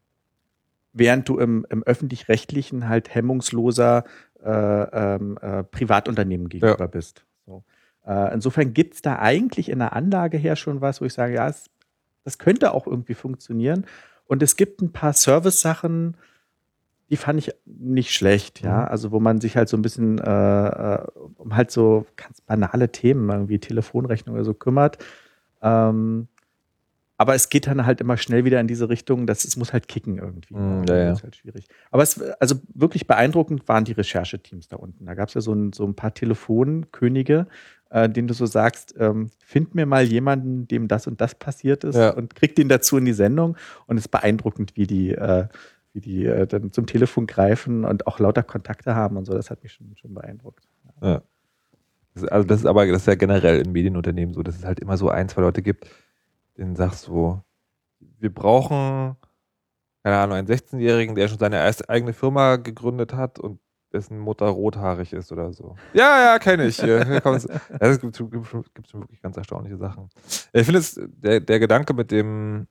S1: während du im, im Öffentlich-Rechtlichen halt hemmungsloser äh, ähm, äh, Privatunternehmen gegenüber
S2: Ja.
S1: bist. So. Äh, insofern gibt es da eigentlich in der Anlage her schon was, wo ich sage, ja, es, das könnte auch irgendwie funktionieren. Und es gibt ein paar Service-Sachen, die fand ich nicht schlecht, ja.
S2: Mhm.
S1: Also wo man sich halt so ein bisschen äh, äh, um halt so ganz banale Themen, irgendwie Telefonrechnung oder so kümmert. Ähm, aber es geht dann halt immer schnell wieder in diese Richtung, dass es muss halt kicken irgendwie.
S2: Mhm,
S1: Ne?
S2: ja,
S1: Irgendwie
S2: ja.
S1: wird's halt schwierig. Aber es, also wirklich beeindruckend waren die Rechercheteams da unten. Da gab es ja so ein, so ein paar Telefonkönige, äh, denen du so sagst, ähm, find mir mal jemanden, dem das und das passiert ist
S2: Ja.
S1: und krieg den dazu in die Sendung. Und es ist beeindruckend, wie die, äh, wie die äh, dann zum Telefon greifen und auch lauter Kontakte haben und so. Das hat mich schon, schon beeindruckt.
S2: Ja. Das, also das ist aber das ist ja generell in Medienunternehmen so, dass es halt immer so ein, zwei Leute gibt, denen sagst du, wir brauchen, keine Ahnung, einen sechzehnjährigen, der schon seine erste eigene Firma gegründet hat und dessen Mutter rothaarig ist oder so. Ja, ja, kenne ich. Hier kommt's. Es gibt, gibt, gibt schon wirklich ganz erstaunliche Sachen. Ich finde es, der, der Gedanke mit dem,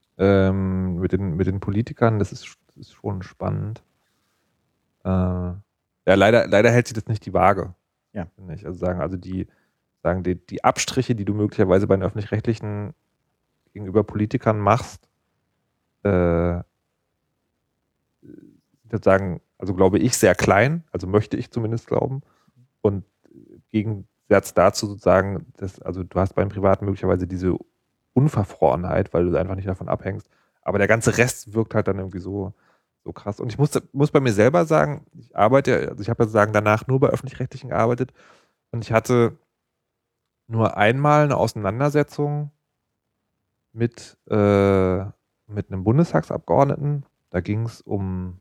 S2: ähm, mit den, mit den Politikern, das ist, das ist schon spannend. Äh, ja, leider, leider hält sich das nicht die Waage.
S1: Ja.
S2: Finde ich. Also sagen, also die, sagen die, die Abstriche, die du möglicherweise bei den Öffentlich-Rechtlichen gegenüber Politikern machst, äh, sozusagen, also glaube ich, sehr klein, also möchte ich zumindest glauben. Und im Gegensatz dazu sozusagen, dass, also du hast beim Privaten möglicherweise diese Unverfrorenheit, weil du einfach nicht davon abhängst. Aber der ganze Rest wirkt halt dann irgendwie so, so krass. Und ich muss, muss bei mir selber sagen, ich arbeite, also ich habe ja sozusagen danach nur bei Öffentlich-Rechtlichen gearbeitet und ich hatte nur einmal eine Auseinandersetzung mit, äh, mit einem Bundestagsabgeordneten. Da ging es um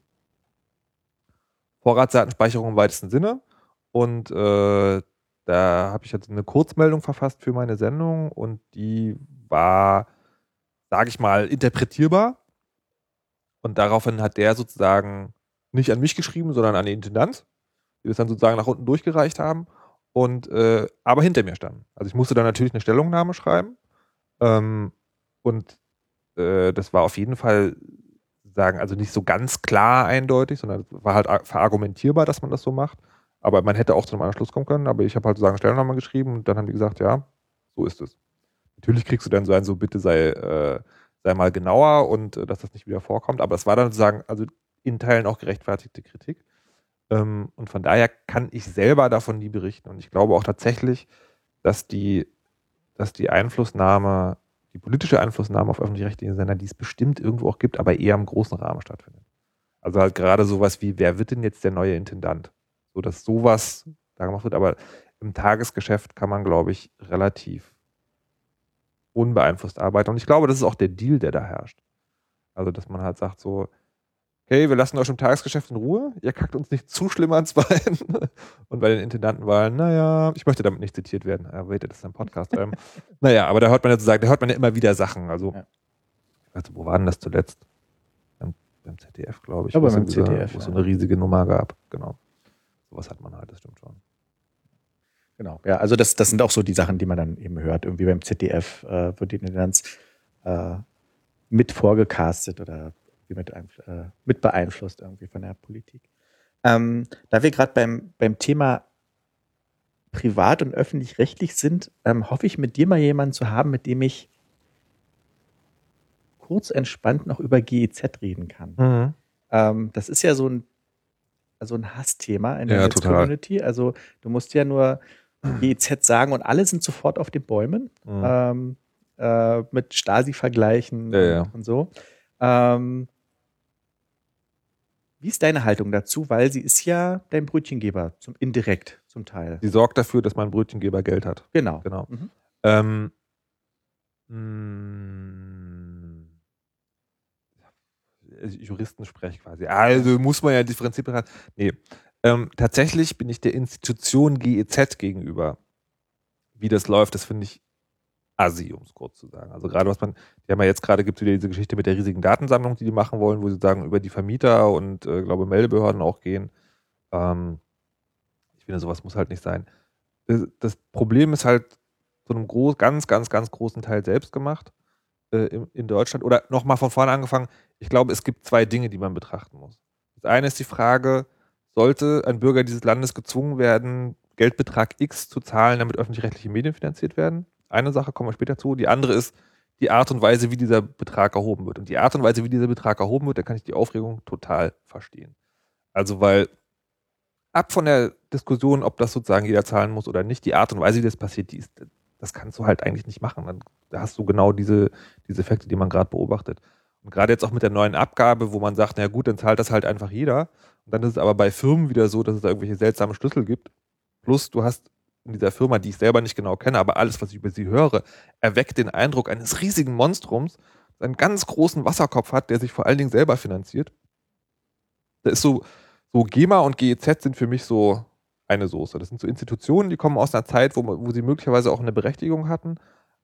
S2: Vorratsdatenspeicherung im weitesten Sinne. Und äh, da habe ich jetzt eine Kurzmeldung verfasst für meine Sendung und die war, sage ich mal, interpretierbar. Und daraufhin hat der sozusagen nicht an mich geschrieben, sondern an den Intendant, die das dann sozusagen nach unten durchgereicht haben und äh, aber hinter mir standen. Also ich musste dann natürlich eine Stellungnahme schreiben. Ähm, und äh, das war auf jeden Fall sagen, also nicht so ganz klar eindeutig, sondern war halt verargumentierbar, dass man das so macht. Aber man hätte auch zu einem anderen Schluss kommen können, aber ich habe halt sozusagen Stellungnahme geschrieben und dann haben die gesagt, ja, so ist es. Natürlich kriegst du dann so ein, so bitte sei, äh, sei mal genauer und äh, dass das nicht wieder vorkommt, aber es war dann sozusagen, also in Teilen auch gerechtfertigte Kritik. Ähm, und von daher kann ich selber davon nie berichten und ich glaube auch tatsächlich, dass die, dass die Einflussnahme die politische Einflussnahme auf öffentlich-rechtliche Sender, die es bestimmt irgendwo auch gibt, aber eher im großen Rahmen stattfindet. Also halt gerade sowas wie, wer wird denn jetzt der neue Intendant? So, dass sowas da gemacht wird, aber im Tagesgeschäft kann man, glaube ich, relativ unbeeinflusst arbeiten. Und ich glaube, das ist auch der Deal, der da herrscht. Also, dass man halt sagt so, okay, wir lassen euch im Tagesgeschäft in Ruhe, ihr kackt uns nicht zu schlimm ans Bein. Und bei den Intendantenwahlen, naja, ich möchte damit nicht zitiert werden. Ja, wait, das ist ein Podcast. ähm, naja, aber da hört man ja sozusagen, da hört man ja immer wieder Sachen. Also,
S1: Ja.
S2: also wo war denn das zuletzt? Beim, beim Z D F, glaube ich.
S1: Aber
S2: wo
S1: beim
S2: es
S1: Z D
S2: so,
S1: F,
S2: wo es
S1: ja.
S2: so eine riesige Nummer gab. Genau. Sowas hat man halt, das stimmt schon.
S1: Genau, ja, also das, das sind auch so die Sachen, die man dann eben hört. Irgendwie beim Z D F äh, wird die Tendenz äh, mit vorgecastet oder mit, äh, mit beeinflusst irgendwie von der Politik. Ähm, da wir gerade beim, beim Thema privat und öffentlich-rechtlich sind, ähm, hoffe ich, mit dir mal jemanden zu haben, mit dem ich kurz entspannt noch über G E Z reden kann.
S2: Mhm.
S1: Ähm, das ist ja so ein, also ein Hassthema in der
S2: Ja,
S1: Netz-Community. Also du musst ja nur G E Z sagen und alle sind sofort auf den Bäumen.
S2: Mhm.
S1: Ähm, äh, mit Stasi-Vergleichen
S2: Ja,
S1: und,
S2: ja.
S1: und so. Ähm, Wie ist deine Haltung dazu? Weil sie ist ja dein Brötchengeber, zum, indirekt zum Teil.
S2: Sie sorgt dafür, dass mein Brötchengeber Geld hat.
S1: Genau.
S2: Genau.
S1: Mhm.
S2: Ähm, mh, Juristensprech quasi. Also muss man ja differenziert betrachten. Nee. Ähm, tatsächlich bin ich der Institution G E Z gegenüber. Wie das läuft, das finde ich assi, um es kurz zu sagen. Also gerade was man, die haben ja jetzt gerade, gibt es wieder diese Geschichte mit der riesigen Datensammlung, die die machen wollen, wo sie sagen, über die Vermieter und, äh, glaube Meldebehörden auch gehen. Ähm, ich finde, sowas muss halt nicht sein. Das, das Problem ist halt zu einem groß, ganz, ganz, ganz großen Teil selbst gemacht äh, in, in Deutschland. Oder nochmal von vorne angefangen, ich glaube, es gibt zwei Dinge, die man betrachten muss. Das eine ist die Frage, sollte ein Bürger dieses Landes gezwungen werden, Geldbetrag X zu zahlen, damit öffentlich-rechtliche Medien finanziert werden? Eine Sache, kommen wir später zu. Die andere ist die Art und Weise, wie dieser Betrag erhoben wird. Und die Art und Weise, wie dieser Betrag erhoben wird, da kann ich die Aufregung total verstehen. Also, weil ab von der Diskussion, ob das sozusagen jeder zahlen muss oder nicht, die Art und Weise, wie das passiert, die ist, das kannst du halt eigentlich nicht machen. Dann da hast du genau diese, diese Effekte, die man gerade beobachtet. Und gerade jetzt auch mit der neuen Abgabe, wo man sagt, na gut, dann zahlt das halt einfach jeder. Und dann ist es aber bei Firmen wieder so, dass es da irgendwelche seltsamen Schlüssel gibt. Plus du hast in dieser Firma, die ich selber nicht genau kenne, aber alles, was ich über sie höre, erweckt den Eindruck eines riesigen Monstrums, das einen ganz großen Wasserkopf hat, der sich vor allen Dingen selber finanziert. Da ist so, so GEMA und G E Z sind für mich so eine Soße. Das sind so Institutionen, die kommen aus einer Zeit, wo, wo sie möglicherweise auch eine Berechtigung hatten,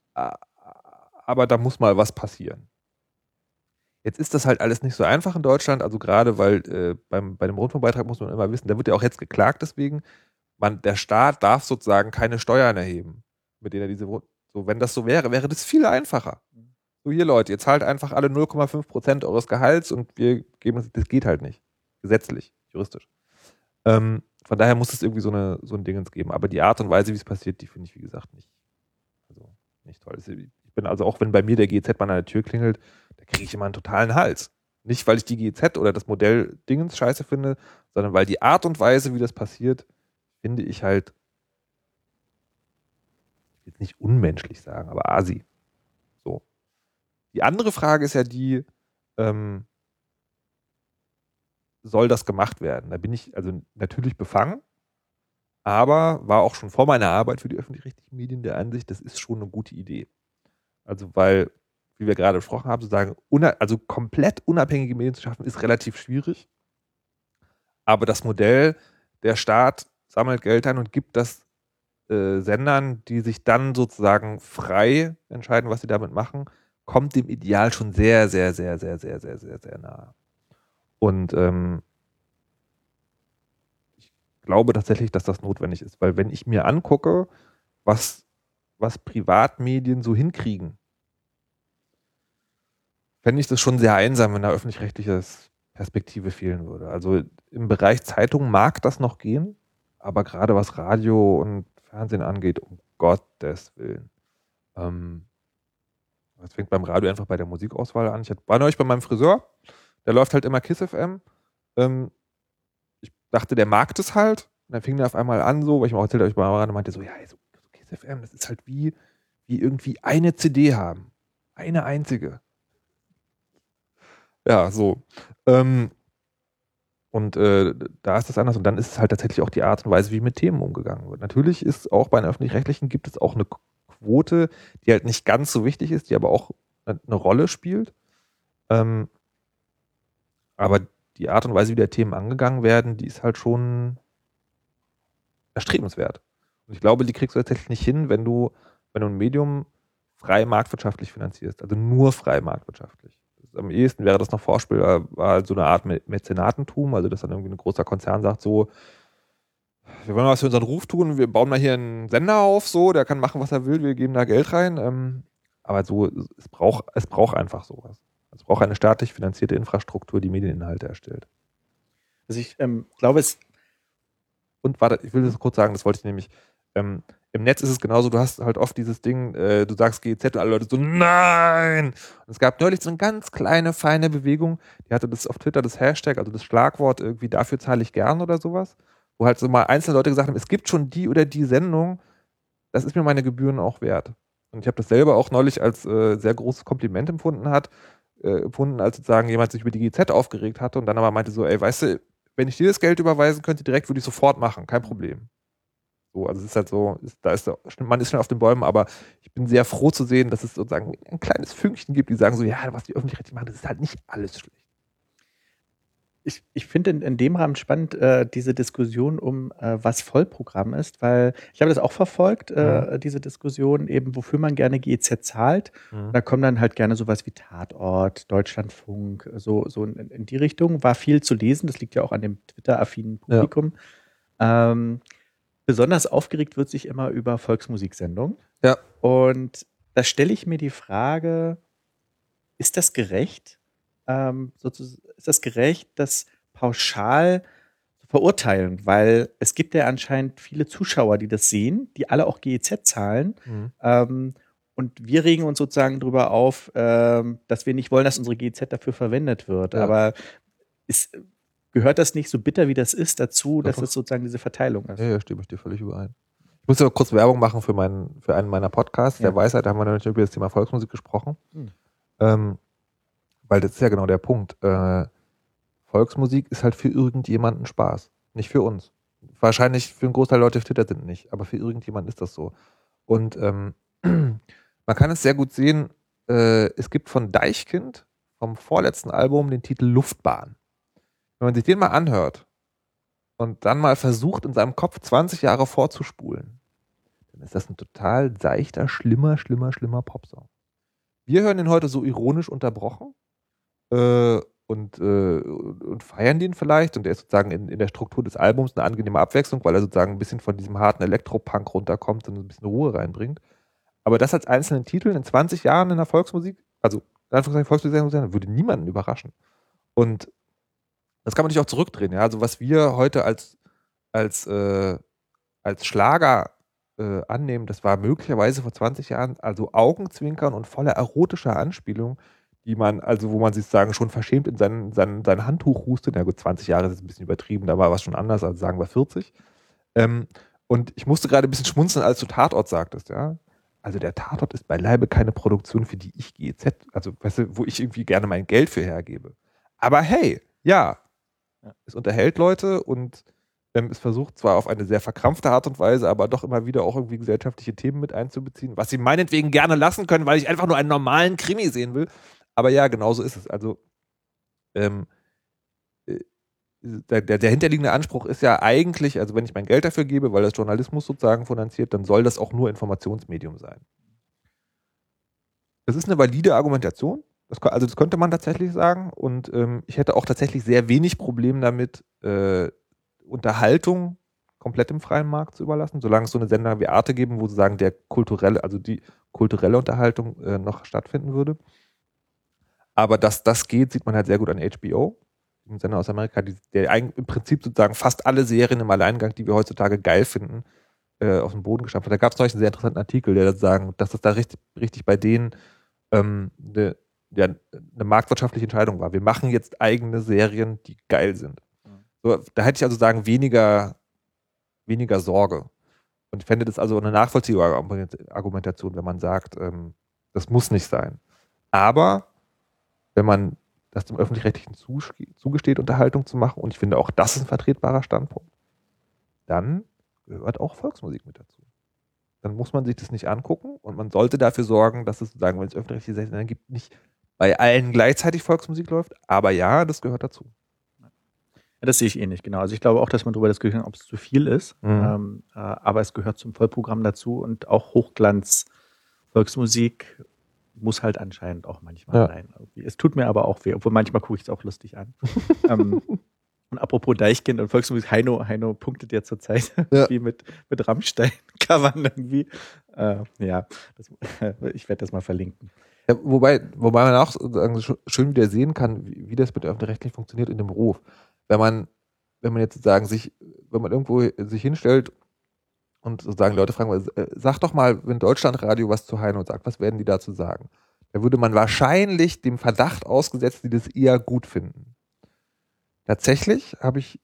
S2: aber da muss mal was passieren. Jetzt ist das halt alles nicht so einfach in Deutschland, also gerade weil äh, beim, bei dem Rundfunkbeitrag muss man immer wissen, da wird ja auch jetzt geklagt deswegen, man, der Staat darf sozusagen keine Steuern erheben, mit denen er diese, so, wenn das so wäre, wäre das viel einfacher. So, hier Leute, ihr zahlt einfach alle null Komma fünf Prozent eures Gehalts und wir geben das, das geht halt nicht. Gesetzlich, juristisch. Ähm, von daher muss es irgendwie so, eine, so ein Dingens geben. Aber die Art und Weise, wie es passiert, die finde ich, wie gesagt, nicht, also nicht toll. Ich bin also, auch wenn bei mir der G E Z-Mann an der Tür klingelt, da kriege ich immer einen totalen Hals. Nicht, weil ich die G E Z oder das Modell Dingens scheiße finde, sondern weil die Art und Weise, wie das passiert, finde ich halt, ich will jetzt nicht unmenschlich sagen, aber asi. So. Die andere Frage ist ja die, ähm, soll das gemacht werden? Da bin ich also natürlich befangen, aber war auch schon vor meiner Arbeit für die öffentlich-rechtlichen Medien der Ansicht, das ist schon eine gute Idee. Also weil, wie wir gerade besprochen haben, sozusagen, also komplett unabhängige Medien zu schaffen, ist relativ schwierig. Aber das Modell, der Staat sammelt Geld ein und gibt das äh, Sendern, die sich dann sozusagen frei entscheiden, was sie damit machen, kommt dem Ideal schon sehr, sehr, sehr, sehr, sehr, sehr, sehr, sehr nahe. Und ähm, ich glaube tatsächlich, dass das notwendig ist, weil wenn ich mir angucke, was, was Privatmedien so hinkriegen, fände ich das schon sehr einsam, wenn da öffentlich-rechtliche Perspektive fehlen würde. Also im Bereich Zeitung mag das noch gehen, aber gerade was Radio und Fernsehen angeht, um Gottes Willen. Ähm, das fängt beim Radio einfach bei der Musikauswahl an. Ich war neulich bei meinem Friseur, der läuft halt immer KISS F M. Ähm, ich dachte, der mag das halt. Und dann fing der auf einmal an, so, weil ich mir auch erzählt habe, ich war und meinte so, ja, so, so KISS F M, das ist halt wie, wie irgendwie eine C D haben. Eine einzige. Ja, so. Ähm, und äh, da ist das anders. Und dann ist es halt tatsächlich auch die Art und Weise, wie mit Themen umgegangen wird. Natürlich ist auch bei den Öffentlich-Rechtlichen gibt es auch eine Quote, die halt nicht ganz so wichtig ist, die aber auch eine Rolle spielt. Ähm, aber die Art und Weise, wie der Themen angegangen werden, die ist halt schon erstrebenswert. Und ich glaube, die kriegst du tatsächlich nicht hin, wenn du, wenn du ein Medium frei marktwirtschaftlich finanzierst. Also nur frei marktwirtschaftlich. Am ehesten wäre das noch Vorspiel, war so eine Art Mäzenatentum, also dass dann irgendwie ein großer Konzern sagt, so, wir wollen was für unseren Ruf tun, wir bauen mal hier einen Sender auf, so, der kann machen, was er will, wir geben da Geld rein. Ähm, aber so, es braucht, es braucht einfach sowas. Es braucht eine staatlich finanzierte Infrastruktur, die Medieninhalte erstellt.
S1: Also ich ähm, glaube, es.
S2: Und warte, ich will das kurz sagen, das wollte ich nämlich. Ähm, Im Netz ist es genauso, du hast halt oft dieses Ding, äh, du sagst G E Z und alle Leute so, nein! Und es gab neulich so eine ganz kleine, feine Bewegung, die hatte das auf Twitter, das Hashtag, also das Schlagwort irgendwie, dafür zahle ich gern oder sowas, wo halt so mal einzelne Leute gesagt haben, es gibt schon die oder die Sendung, das ist mir meine Gebühren auch wert. Und ich habe das selber auch neulich als äh, sehr großes Kompliment empfunden hat, äh, empfunden, als sozusagen jemand sich über die G E Z aufgeregt hatte und dann aber meinte so, ey, weißt du, wenn ich dir das Geld überweisen könnte, direkt würde ich sofort machen, kein Problem. So, also es ist halt so, ist, da ist man ist schon auf den Bäumen, aber ich bin sehr froh zu sehen, dass es sozusagen ein kleines Fünkchen gibt, die sagen so, ja, was die Öffentlich-Rechtlichen machen, das ist halt nicht alles schlecht.
S1: Ich, ich finde in, in dem Rahmen spannend äh, diese Diskussion um, äh, was Vollprogramm ist, weil ich habe das auch verfolgt, äh, mhm. diese Diskussion eben, wofür man gerne G E Z zahlt. Mhm. Da kommen dann halt gerne sowas wie Tatort, Deutschlandfunk, so, so in, in die Richtung. War viel zu lesen, das liegt ja auch an dem Twitter-affinen Publikum. Ja. Ähm, besonders aufgeregt wird sich immer über Volksmusiksendungen.
S2: Ja.
S1: Und da stelle ich mir die Frage, ist das gerecht? Ähm, sozusagen, ist das gerecht, das pauschal zu verurteilen? Weil es gibt ja anscheinend viele Zuschauer, die das sehen, die alle auch G E Z zahlen. Mhm. Ähm, und wir regen uns sozusagen darüber auf, ähm, dass wir nicht wollen, dass unsere G E Z dafür verwendet wird. Ja. Aber ist, gehört das nicht, so bitter wie das ist, dazu, dass das sozusagen diese Verteilung ist?
S2: Ja, ja, stimme ich dir völlig überein. Ich muss ja kurz Werbung machen für, meinen, für einen meiner Podcasts, ja. Der Weisheit, da haben wir natürlich über das Thema Volksmusik gesprochen. Mhm. Ähm, Weil das ist ja genau der Punkt. Äh, Volksmusik ist halt für irgendjemanden Spaß. Nicht für uns. Wahrscheinlich für einen Großteil der Leute auf Twitter sind nicht, aber für irgendjemanden ist das so. Und ähm, man kann es sehr gut sehen, äh, es gibt von Deichkind, vom vorletzten Album, den Titel Luftbahn. Wenn man sich den mal anhört und dann mal versucht, in seinem Kopf zwanzig Jahre vorzuspulen, dann ist das ein total seichter, schlimmer, schlimmer, schlimmer Popsong. Wir hören den heute so ironisch unterbrochen, Äh, und, äh, und feiern den vielleicht und der ist sozusagen in, in der Struktur des Albums eine angenehme Abwechslung, weil er sozusagen ein bisschen von diesem harten Elektropunk runterkommt und ein bisschen Ruhe reinbringt. Aber das als einzelnen Titel in zwanzig Jahren in der Volksmusik, also in Anführungszeichen Volksmusik, würde niemanden überraschen. Und das kann man natürlich auch zurückdrehen. Ja? Also was wir heute als, als, äh, als Schlager äh, annehmen, das war möglicherweise vor zwanzig Jahren also Augenzwinkern und voller erotischer Anspielung, die man, also wo man sich sagen, schon verschämt in sein, sein, sein Handtuch hustet. Na gut, zwanzig Jahre ist ein bisschen übertrieben, da war was schon anders, als sagen wir vierzig. Ähm, und ich musste gerade ein bisschen schmunzeln, als du Tatort sagtest, ja. Also der Tatort ist beileibe keine Produktion, für die ich G E Z, also weißt du, wo ich irgendwie gerne mein Geld für hergebe. Aber hey, ja, ja. Es unterhält Leute und ähm, es versucht zwar auf eine sehr verkrampfte Art und Weise, aber doch immer wieder auch irgendwie gesellschaftliche Themen mit einzubeziehen, was sie meinetwegen gerne lassen können, weil ich einfach nur einen normalen Krimi sehen will. Aber ja, genau so ist es. Also ähm, der, der, der hinterliegende Anspruch ist ja eigentlich, also wenn ich mein Geld dafür gebe, weil das Journalismus sozusagen finanziert, dann soll das auch nur Informationsmedium sein. Das ist eine valide Argumentation. Das, also das könnte man tatsächlich sagen. Und ähm, ich hätte auch tatsächlich sehr wenig Problem damit, äh, Unterhaltung komplett im freien Markt zu überlassen, solange es so eine Sender wie Arte geben, wo sozusagen der kulturelle, also die kulturelle Unterhaltung äh, noch stattfinden würde. Aber dass das geht, sieht man halt sehr gut an H B O, ein Sender aus Amerika, die, der im Prinzip sozusagen fast alle Serien im Alleingang, die wir heutzutage geil finden, äh, auf den Boden gestampft hat. Da gab es neulich einen sehr interessanten Artikel, der sagen, dass das da richtig, richtig bei denen ähm, eine, ja, eine marktwirtschaftliche Entscheidung war. Wir machen jetzt eigene Serien, die geil sind. Mhm. So, da hätte ich also sagen, weniger, weniger Sorge. Und ich fände das also eine nachvollziehbare Argumentation, wenn man sagt, ähm, das muss nicht sein. Aber wenn man das dem Öffentlich-Rechtlichen zugesteht, Unterhaltung zu machen, und ich finde auch, das ist ein vertretbarer Standpunkt, dann gehört auch Volksmusik mit dazu. Dann muss man sich das nicht angucken und man sollte dafür sorgen, dass es sozusagen, wenn es öffentlich-rechtliche Sender gibt, nicht bei allen gleichzeitig Volksmusik läuft, aber ja, das gehört dazu.
S1: Ja, das sehe ich ähnlich, genau. Also ich glaube auch, dass man darüber diskutieren kann, ob es zu viel ist, mhm. ähm, äh, aber es gehört zum Vollprogramm dazu und auch Hochglanz Volksmusik muss halt anscheinend auch manchmal ja. sein. Irgendwie. Es tut mir aber auch weh, obwohl manchmal gucke ich es auch lustig an. ähm, und apropos Deichkind und Volksmusik, Heino, Heino punktet ja zurzeit ja. wie mit, mit Rammstein-Covern irgendwie. Äh, ja, das, ich werde das mal verlinken.
S2: Ja, wobei, wobei man auch schön wieder sehen kann, wie, wie das mit öffentlich-rechtlich funktioniert in dem Ruf. Wenn man, wenn man jetzt sozusagen sich, wenn man irgendwo sich hinstellt und sozusagen Leute fragen, sag doch mal, wenn Deutschlandradio was zu Heino sagt, was werden die dazu sagen? Da würde man wahrscheinlich dem Verdacht ausgesetzt, die das eher gut finden. Tatsächlich habe ich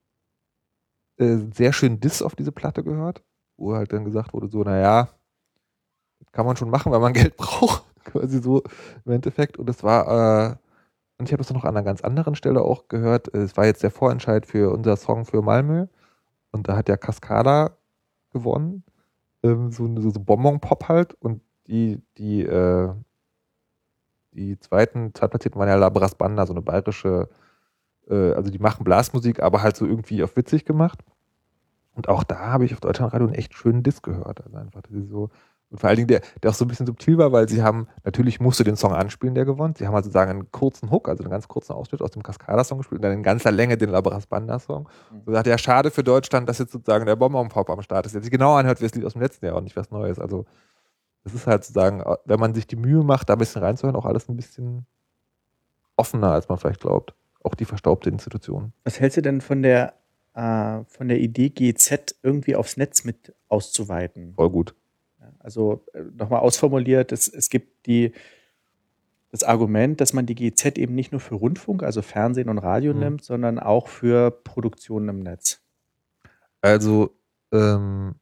S2: äh, sehr schön Diss auf diese Platte gehört, wo halt dann gesagt wurde, so, naja, das kann man schon machen, weil man Geld braucht. quasi so im Endeffekt. Und es war, äh, und ich habe das noch an einer ganz anderen Stelle auch gehört, es war jetzt der Vorentscheid für unser Song für Malmö und da hat ja Cascada gewonnen, ähm, so, so, so Bonbon-Pop halt und die, die, äh, die zweiten, zweitplatzierten waren ja Labras Banda, so eine bayerische, äh, also die machen Blasmusik, aber halt so irgendwie auf witzig gemacht. Und auch da habe ich auf Deutschlandradio einen echt schönen Diss gehört. Also einfach, dass sie so, und vor allen Dingen, der, der auch so ein bisschen subtil war, weil sie haben, natürlich musst du den Song anspielen, der gewonnen. Sie haben also sagen einen kurzen Hook, also einen ganz kurzen Ausschnitt aus dem Cascada-Song gespielt und dann in ganzer Länge den Labras Banda-Song. Mhm. Und sagte, ja, schade für Deutschland, dass jetzt sozusagen der Bonbon-Pop am Start ist, der sich genau anhört wie das Lied aus dem letzten Jahr und nicht was Neues. Also, das ist halt sozusagen, wenn man sich die Mühe macht, da ein bisschen reinzuhören, auch alles ein bisschen offener, als man vielleicht glaubt. Auch die verstaubte Institution.
S1: Was hältst du denn von der, äh, von der Idee, G E Z irgendwie aufs Netz mit auszuweiten?
S2: Voll gut.
S1: Also äh, nochmal ausformuliert, es, es gibt die, das Argument, dass man die G E Z eben nicht nur für Rundfunk, also Fernsehen und Radio mhm. nimmt, sondern auch für Produktionen im Netz.
S2: Also, ähm,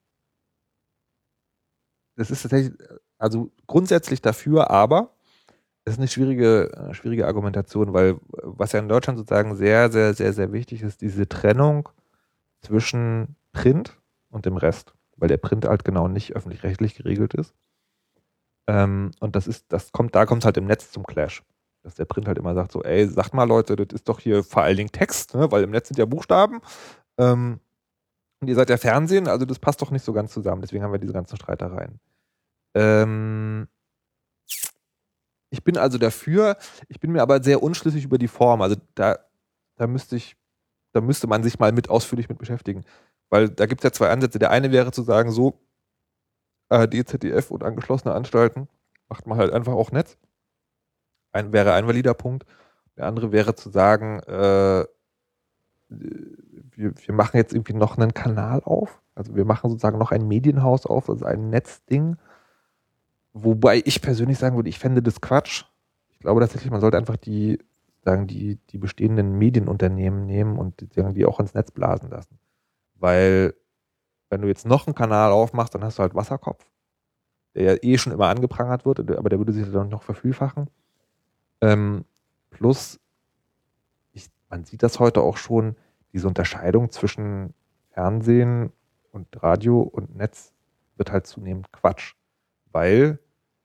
S2: das ist tatsächlich, also grundsätzlich dafür, aber es ist eine schwierige, schwierige Argumentation, weil was ja in Deutschland sozusagen sehr, sehr, sehr, sehr wichtig ist, diese Trennung zwischen Print und dem Rest, weil der Print halt genau nicht öffentlich-rechtlich geregelt ist. Ähm, und das ist, das kommt, da kommt es halt im Netz zum Clash. Dass der Print halt immer sagt so, ey, sagt mal Leute, das ist doch hier vor allen Dingen Text, ne? Weil im Netz sind ja Buchstaben. Ähm, und ihr seid ja Fernsehen, also das passt doch nicht so ganz zusammen. Deswegen haben wir diese ganzen Streitereien. Ähm, ich bin also dafür, ich bin mir aber sehr unschlüssig über die Form. Also da, da müsste ich, da müsste man sich mal mit ausführlich mit beschäftigen. Weil da gibt es ja zwei Ansätze. Der eine wäre zu sagen, so, A R D, Z D F und angeschlossene Anstalten macht man halt einfach auch Netz. Ein, wäre ein valider Punkt. Der andere wäre zu sagen, äh, wir, wir machen jetzt irgendwie noch einen Kanal auf. Also wir machen sozusagen noch ein Medienhaus auf, also ein Netzding. Wobei ich persönlich sagen würde, ich fände das Quatsch. Ich glaube tatsächlich, man sollte einfach die, sagen, die, die bestehenden Medienunternehmen nehmen und die, die auch ins Netz blasen lassen. Weil wenn du jetzt noch einen Kanal aufmachst, dann hast du halt Wasserkopf, der ja eh schon immer angeprangert wird, aber der würde sich dann noch vervielfachen. Ähm, plus, ich, man sieht das heute auch schon, diese Unterscheidung zwischen Fernsehen und Radio und Netz wird halt zunehmend Quatsch. Weil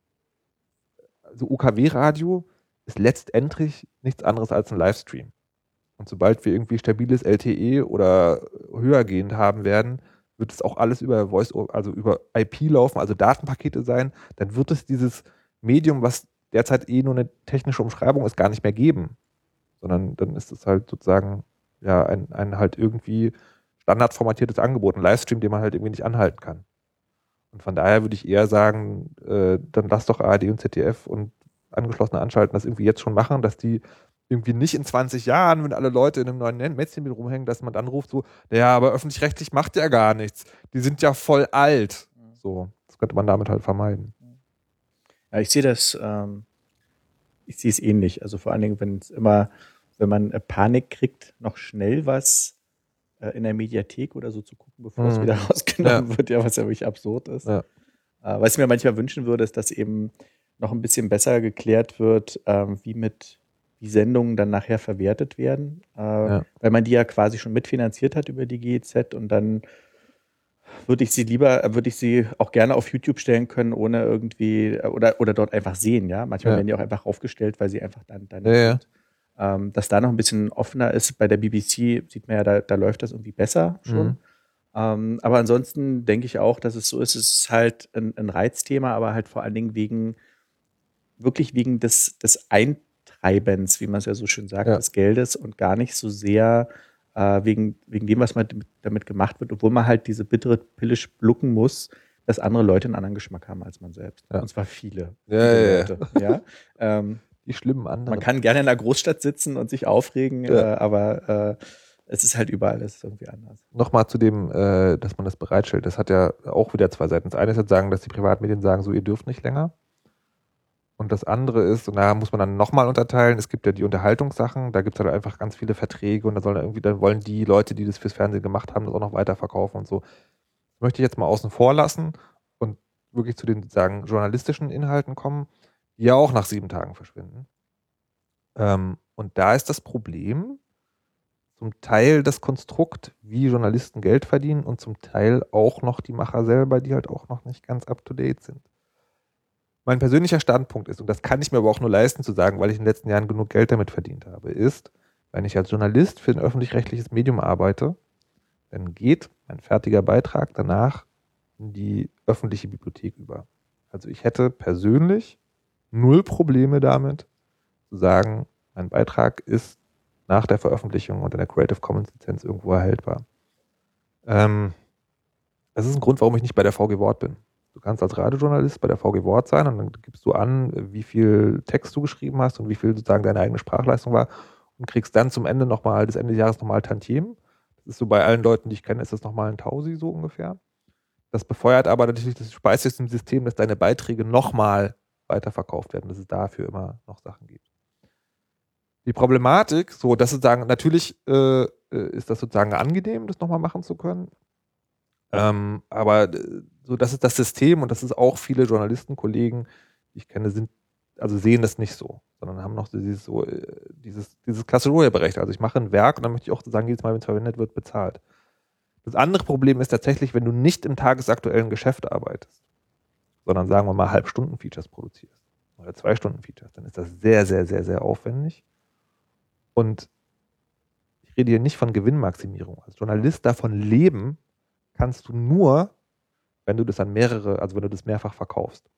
S2: also U K W-Radio ist letztendlich nichts anderes als ein Livestream. Und sobald wir irgendwie stabiles L T E oder höhergehend haben werden, wird es auch alles über Voice, also über I P laufen, also Datenpakete sein. Dann wird es dieses Medium, was derzeit eh nur eine technische Umschreibung ist, gar nicht mehr geben. Sondern dann ist es halt sozusagen ja ein, ein halt irgendwie standardformatiertes Angebot, ein Livestream, den man halt irgendwie nicht anhalten kann. Und von daher würde ich eher sagen, äh, dann lass doch A R D und Z D F und angeschlossene Anstalten das irgendwie jetzt schon machen, dass die irgendwie nicht in zwanzig Jahren, wenn alle Leute in einem neuen Mätzchen mit rumhängen, dass man dann ruft so, ja, aber öffentlich-rechtlich macht ja gar nichts. Die sind ja voll alt. So, das könnte man damit halt vermeiden.
S1: Ja, ich sehe das, ähm, ich sehe es ähnlich. Also vor allen Dingen, wenn es immer, wenn man äh, Panik kriegt, noch schnell was äh, in der Mediathek oder so zu gucken, bevor mhm. es wieder rausgenommen ja. wird, ja, was ja wirklich absurd ist. Ja. Äh, was ich mir manchmal wünschen würde, ist, dass eben noch ein bisschen besser geklärt wird, ähm, wie mit wie Sendungen dann nachher verwertet werden, äh, ja. weil man die ja quasi schon mitfinanziert hat über die G E Z und dann würde ich sie lieber, würde ich sie auch gerne auf YouTube stellen können, ohne irgendwie, oder, oder dort einfach sehen, ja. Manchmal ja. werden die auch einfach aufgestellt, weil sie einfach dann, dann
S2: ja,
S1: sind. Ja. Ähm, dass da noch ein bisschen offener ist. Bei der B B C sieht man ja, da, da läuft das irgendwie besser schon. Mhm. Ähm, aber ansonsten denke ich auch, dass es so ist, es ist halt ein, ein Reizthema, aber halt vor allen Dingen wegen, wirklich wegen des, des Eintreibens, wie man es ja so schön sagt, ja. des Geldes und gar nicht so sehr äh, wegen, wegen dem, was man damit gemacht wird, obwohl man halt diese bittere Pille schlucken muss, dass andere Leute einen anderen Geschmack haben als man selbst. Ja. Und zwar viele,
S2: ja,
S1: viele
S2: ja,
S1: Leute. Ja. ähm,
S2: Die schlimmen anderen.
S1: Man kann gerne in einer Großstadt sitzen und sich aufregen, ja. äh, aber äh, es ist halt überall, es ist irgendwie anders.
S2: Nochmal zu dem, äh, dass man das bereitstellt. Das hat ja auch wieder zwei Seiten. Das eine ist jetzt sagen, dass die Privatmedien sagen, so ihr dürft nicht länger. Und das andere ist, und da muss man dann nochmal unterteilen, es gibt ja die Unterhaltungssachen, da gibt es halt einfach ganz viele Verträge und da sollen irgendwie, dann wollen die Leute, die das fürs Fernsehen gemacht haben, das auch noch weiterverkaufen und so. Das möchte ich jetzt mal außen vor lassen und wirklich zu den sozusagen journalistischen Inhalten kommen. die ja auch nach sieben Tagen verschwinden. Ähm, und da ist das Problem zum Teil das Konstrukt, wie Journalisten Geld verdienen und zum Teil auch noch die Macher selber, die halt auch noch nicht ganz up-to-date sind. Mein persönlicher Standpunkt ist, und das kann ich mir aber auch nur leisten zu sagen, weil ich in den letzten Jahren genug Geld damit verdient habe, ist, wenn ich als Journalist für ein öffentlich-rechtliches Medium arbeite, dann geht mein fertiger Beitrag danach in die öffentliche Bibliothek über. Also ich hätte persönlich null Probleme damit, zu sagen, mein Beitrag ist nach der Veröffentlichung unter der Creative Commons Lizenz irgendwo erhältbar. Ähm, das ist ein Grund, warum ich nicht bei der V G Wort bin. Du kannst als Radiojournalist bei der V G Wort sein und dann gibst du an, wie viel Text du geschrieben hast und wie viel sozusagen deine eigene Sprachleistung war und kriegst dann zum Ende nochmal, des Ende des Jahres nochmal Tantiemen. Das ist so bei allen Leuten, die ich kenne, ist das nochmal ein Tausi so ungefähr. Das befeuert aber natürlich das Speissystem, dass deine Beiträge nochmal weiterverkauft werden, dass es dafür immer noch Sachen gibt. Die Problematik, so, das sozusagen, natürlich äh, ist das sozusagen angenehm, das nochmal machen zu können. Ähm, aber so, das ist das System und das ist auch viele Journalistenkollegen, die ich kenne, sind, also sehen das nicht so, sondern haben noch dieses, so, dieses, dieses klassische Urheberrecht. Also ich mache ein Werk und dann möchte ich auch sagen, jedes Mal, wenn es verwendet wird, bezahlt. Das andere Problem ist tatsächlich, wenn du nicht im tagesaktuellen Geschäft arbeitest, sondern sagen wir mal Halbstunden-Features produzierst oder Zwei-Stunden-Features, dann ist das sehr, sehr, sehr, sehr aufwendig. Und ich rede hier nicht von Gewinnmaximierung. Als Journalist davon leben kannst du nur, wenn du das an mehrere, also wenn du das mehrfach verkaufst.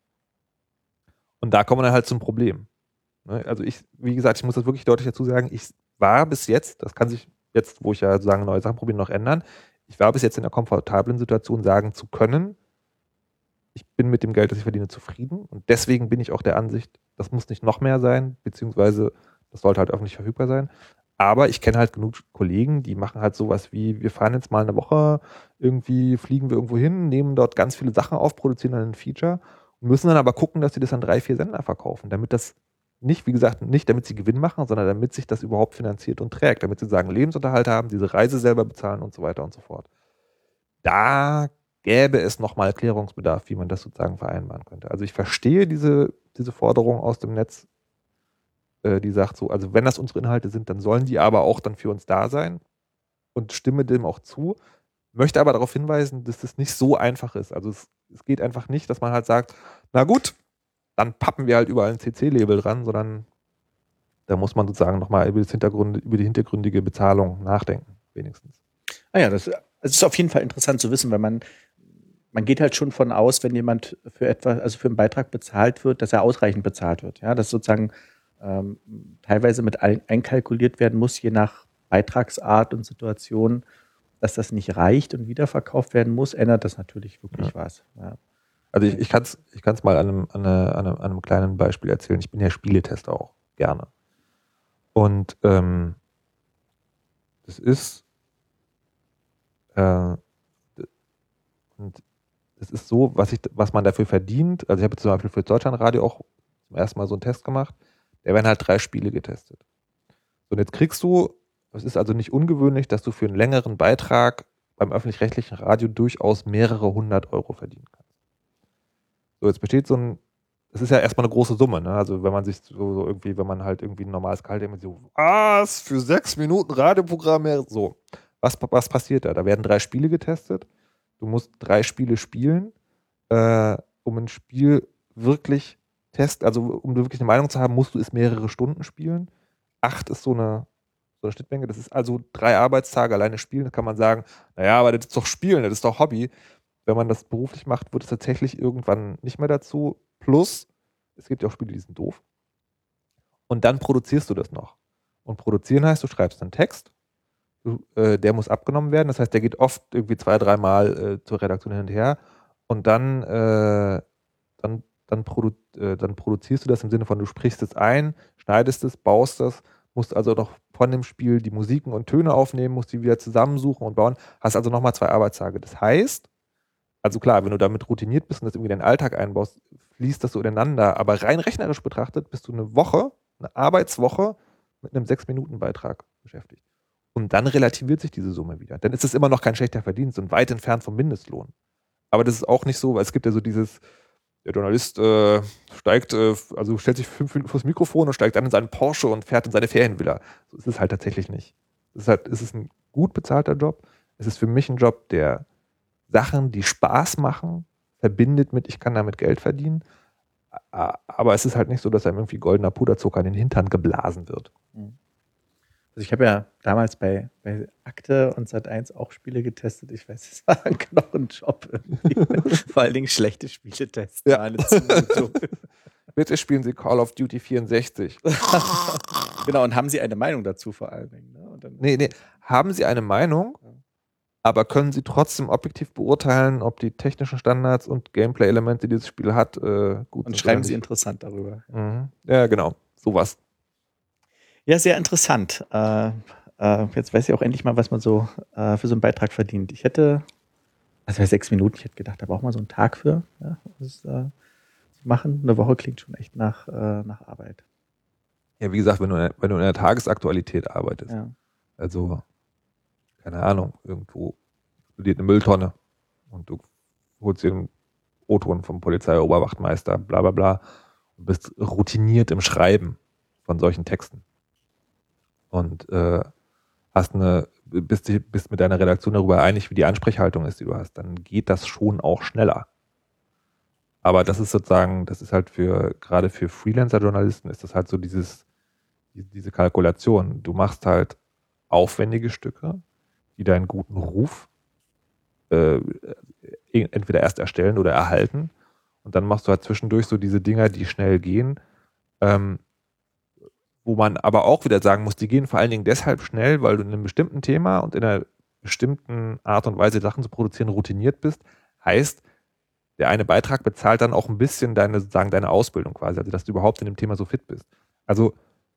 S2: Und da kommen wir dann halt zum Problem. Also ich, wie gesagt, ich muss das wirklich deutlich dazu sagen, ich war bis jetzt, das kann sich jetzt, wo ich ja sozusagen neue Sachen probiere, noch ändern, ich war bis jetzt in der komfortablen Situation, sagen zu können, ich bin mit dem Geld, das ich verdiene, zufrieden und deswegen bin ich auch der Ansicht, das muss nicht noch mehr sein, beziehungsweise das sollte halt öffentlich verfügbar sein. Aber ich kenne halt genug Kollegen, die machen halt sowas wie, wir fahren jetzt mal eine Woche, irgendwie fliegen wir irgendwo hin, nehmen dort ganz viele Sachen auf, produzieren dann ein Feature und müssen dann aber gucken, dass sie das an drei, vier Sender verkaufen, damit das nicht, wie gesagt, nicht damit sie Gewinn machen, sondern damit sich das überhaupt finanziert und trägt, damit sie sagen, Lebensunterhalt haben, diese Reise selber bezahlen und so weiter und so fort. Da gäbe es nochmal Klärungsbedarf, wie man das sozusagen vereinbaren könnte. Also ich verstehe diese, diese Forderung aus dem Netz, äh, die sagt so, also wenn das unsere Inhalte sind, dann sollen die aber auch dann für uns da sein und stimme dem auch zu, möchte aber darauf hinweisen, dass das nicht so einfach ist. Also es, es geht einfach nicht, dass man halt sagt, na gut, dann pappen wir halt überall ein C C-Label dran, sondern da muss man sozusagen nochmal über, das Hintergrund, über die hintergründige Bezahlung nachdenken, wenigstens.
S1: Ah ja, das, das ist auf jeden Fall interessant zu wissen, weil man, man geht halt schon von aus, wenn jemand für etwas, also für einen Beitrag bezahlt wird, dass er ausreichend bezahlt wird. Ja, dass sozusagen ähm, teilweise mit ein, einkalkuliert werden muss, je nach Beitragsart und Situation, dass das nicht reicht und wiederverkauft werden muss, ändert das natürlich wirklich ja. was. Ja.
S2: Also ich, ich kann es ich kann's mal an einem, an, eine, an, einem, an einem kleinen Beispiel erzählen. Ich bin ja Spieletester auch, gerne. Und ähm, das ist äh, und das ist so, was, ich, was man dafür verdient. Also ich habe zum Beispiel für Deutschlandradio auch zum ersten Mal so einen Test gemacht. Da werden halt drei Spiele getestet. So, und jetzt kriegst du, es ist also nicht ungewöhnlich, dass du für einen längeren Beitrag beim öffentlich-rechtlichen Radio durchaus mehrere hundert Euro verdienen kannst. So, jetzt besteht so ein, das ist ja erstmal eine große Summe, ne? Also wenn man sich so, so irgendwie, wenn man halt irgendwie ein normales Gehalt immer so, was, für sechs Minuten Radioprogramm, so. Was, was passiert da? Da werden drei Spiele getestet. Du musst drei Spiele spielen, äh, um ein Spiel wirklich test, also um wirklich eine Meinung zu haben, musst du es mehrere Stunden spielen. Acht ist so eine, so eine Schnittmenge. Das ist also drei Arbeitstage alleine spielen. Da kann man sagen, naja, aber das ist doch Spielen, das ist doch Hobby. Wenn man das beruflich macht, wird es tatsächlich irgendwann nicht mehr dazu. Plus, es gibt ja auch Spiele, die sind doof. Und dann produzierst du das noch. Und produzieren heißt, du schreibst einen Text, du, äh, der muss abgenommen werden. Das heißt, der geht oft irgendwie zwei, dreimal äh, zur Redaktion hin und her. Und dann, äh, dann, dann, produ äh, dann produzierst du das im Sinne von, du sprichst es ein, schneidest es, baust das, musst also noch von dem Spiel die Musiken und Töne aufnehmen, musst die wieder zusammensuchen und bauen. Hast also nochmal zwei Arbeitstage. Das heißt, also klar, wenn du damit routiniert bist und das irgendwie in deinen Alltag einbaust, fließt das so ineinander. Aber rein rechnerisch betrachtet bist du eine Woche, eine Arbeitswoche mit einem sechs-Minuten-Beitrag beschäftigt. Und dann relativiert sich diese Summe wieder. Dann ist es immer noch kein schlechter Verdienst und weit entfernt vom Mindestlohn. Aber das ist auch nicht so, weil es gibt ja so dieses, der Journalist äh, steigt, äh, also stellt sich fünf Minuten vors Mikrofon und steigt dann in seinen Porsche und fährt in seine Ferienvilla. So ist es halt tatsächlich nicht. Es ist halt, es ist ein gut bezahlter Job. Es ist für mich ein Job, der Sachen, die Spaß machen, verbindet mit, ich kann damit Geld verdienen. Aber es ist halt nicht so, dass einem irgendwie goldener Puderzucker in den Hintern geblasen wird.
S1: Also ich habe ja damals bei, bei Akte und Sat eins auch Spiele getestet. Ich weiß, es war ein Knochenjob irgendwie. Vor allen Dingen schlechte Spieletests.
S2: Ja.
S1: Waren so.
S2: Bitte spielen Sie Call of Duty vierundsechzig.
S1: Genau, und haben Sie eine Meinung dazu vor allen Dingen? Ne? Und dann
S2: nee, nee. Haben Sie eine Meinung, aber können Sie trotzdem objektiv beurteilen, ob die technischen Standards und Gameplay-Elemente, die dieses Spiel hat, äh, gut
S1: und
S2: sind?
S1: schreiben Sie interessant darüber.
S2: Mhm. Ja, genau. Sowas.
S1: Ja, sehr interessant. Äh, äh, jetzt weiß ich auch endlich mal, was man so äh, für so einen Beitrag verdient. Ich hätte, also bei sechs Minuten, ich hätte gedacht, da braucht man so einen Tag für, ja, das äh, zu machen. Eine Woche klingt schon echt nach, äh, nach Arbeit.
S2: Ja, wie gesagt, wenn du, in der, wenn du in der Tagesaktualität arbeitest,
S1: Ja.
S2: also, keine Ahnung, irgendwo explodiert eine Mülltonne und du holst dir einen O-Ton vom Polizeioberwachtmeister, bla bla bla, und bist routiniert im Schreiben von solchen Texten. Und äh, hast eine, bist, bist mit deiner Redaktion darüber einig, wie die Ansprechhaltung ist, die du hast, dann geht das schon auch schneller. Aber das ist sozusagen, das ist halt für, gerade für Freelancer-Journalisten ist das halt so dieses, diese Kalkulation. Du machst halt aufwendige Stücke, die deinen guten Ruf äh, entweder erst erstellen oder erhalten. Und dann machst du halt zwischendurch so diese Dinger, die schnell gehen, ähm, wo man aber auch wieder sagen muss, die gehen vor allen Dingen deshalb schnell, weil du in einem bestimmten Thema und in einer bestimmten Art und Weise Sachen zu produzieren routiniert bist. Heißt, der eine Beitrag bezahlt dann auch ein bisschen deine, sozusagen deine Ausbildung quasi, also dass du überhaupt in dem Thema so fit bist. Also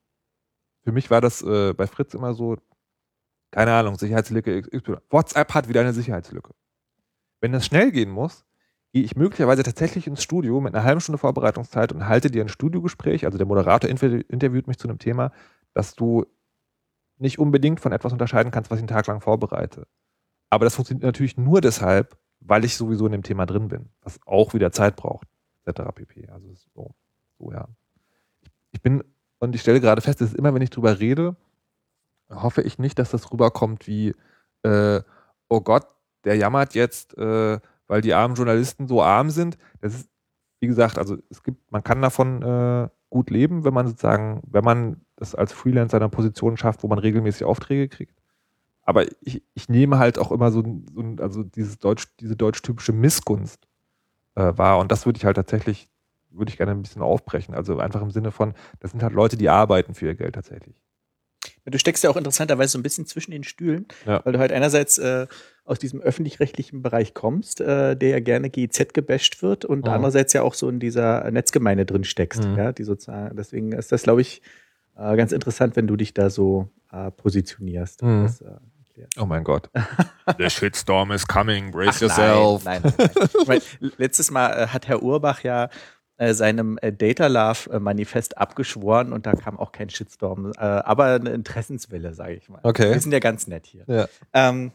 S2: für mich war das äh, bei Fritz immer so, keine Ahnung, Sicherheitslücke X Y. WhatsApp hat wieder eine Sicherheitslücke. Wenn das schnell gehen muss, gehe ich möglicherweise tatsächlich ins Studio mit einer halben Stunde Vorbereitungszeit und halte dir ein Studiogespräch, also der Moderator interviewt mich zu einem Thema, dass du nicht unbedingt von etwas unterscheiden kannst, was ich einen Tag lang vorbereite. Aber das funktioniert natürlich nur deshalb, weil ich sowieso in dem Thema drin bin, was auch wieder Zeit braucht, et cetera pp. Also so, so ja. Ich bin, und ich stelle gerade fest, dass immer, wenn ich drüber rede, hoffe ich nicht, dass das rüberkommt wie, äh, oh Gott, der jammert jetzt, äh, weil die armen Journalisten so arm sind. Das ist, wie gesagt, also es gibt, man kann davon äh, gut leben, wenn man sozusagen, wenn man das als Freelancer in einer Position schafft, wo man regelmäßig Aufträge kriegt. Aber ich, ich nehme halt auch immer so, so also dieses Deutsch, diese deutsch-typische Missgunst äh, wahr. Und das würde ich halt tatsächlich, würde ich gerne ein bisschen aufbrechen. Also einfach im Sinne von, das sind halt Leute, die arbeiten für ihr Geld tatsächlich.
S1: Du steckst ja auch interessanterweise so ein bisschen zwischen den Stühlen, ja. Weil du halt einerseits äh, aus diesem öffentlich-rechtlichen Bereich kommst, äh, der ja gerne G E Z gebasht wird und mhm. andererseits ja auch so in dieser Netzgemeinde drin steckst. Mhm. Ja, die sozusagen, deswegen ist das, glaube ich, äh, ganz interessant, wenn du dich da so äh, positionierst.
S2: Mhm.
S1: Das, äh,
S2: oh mein Gott. The shitstorm is coming, brace
S1: Ach,
S2: yourself.
S1: Nein, nein, nein, nein. Ich mein, letztes Mal äh, hat Herr Urbach ja äh, seinem äh, Data Love Manifest abgeschworen und da kam auch kein Shitstorm, äh, aber eine Interessenswelle, sage ich mal.
S2: Okay.
S1: Wir sind ja ganz nett hier.
S2: Ja.
S1: Ähm,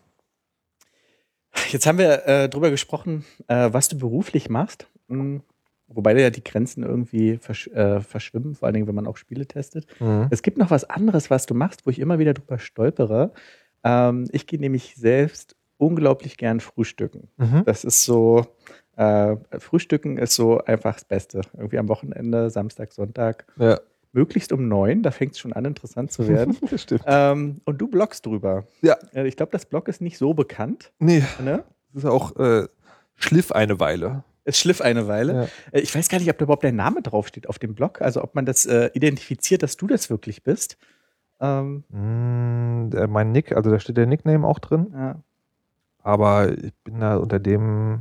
S1: jetzt haben wir äh, drüber gesprochen, äh, was du beruflich machst, mhm. wobei ja die Grenzen irgendwie versch- äh, verschwimmen, vor allen Dingen, wenn man auch Spiele testet. Mhm. Es gibt noch was anderes, was du machst, wo ich immer wieder drüber stolpere. Ähm, ich gehe nämlich selbst unglaublich gern frühstücken. Mhm. Das ist so, äh, Frühstücken ist so einfach das Beste. Irgendwie am Wochenende, Samstag, Sonntag. Ja. Möglichst um neun, da fängt es schon an, interessant zu werden.
S2: Das stimmt.
S1: Ähm, und du bloggst drüber.
S2: Ja.
S1: Ich glaube, das Blog ist nicht so bekannt.
S2: Nee. Ne? Das ist auch äh, schliff eine Weile.
S1: Es schliff eine Weile. Ja. Ich weiß gar nicht, ob da überhaupt dein Name draufsteht auf dem Blog. Also ob man das äh, identifiziert, dass du das wirklich bist. Ähm,
S2: mm, der, mein Nick, also da steht der Nickname auch drin.
S1: Ja.
S2: Aber ich bin da unter dem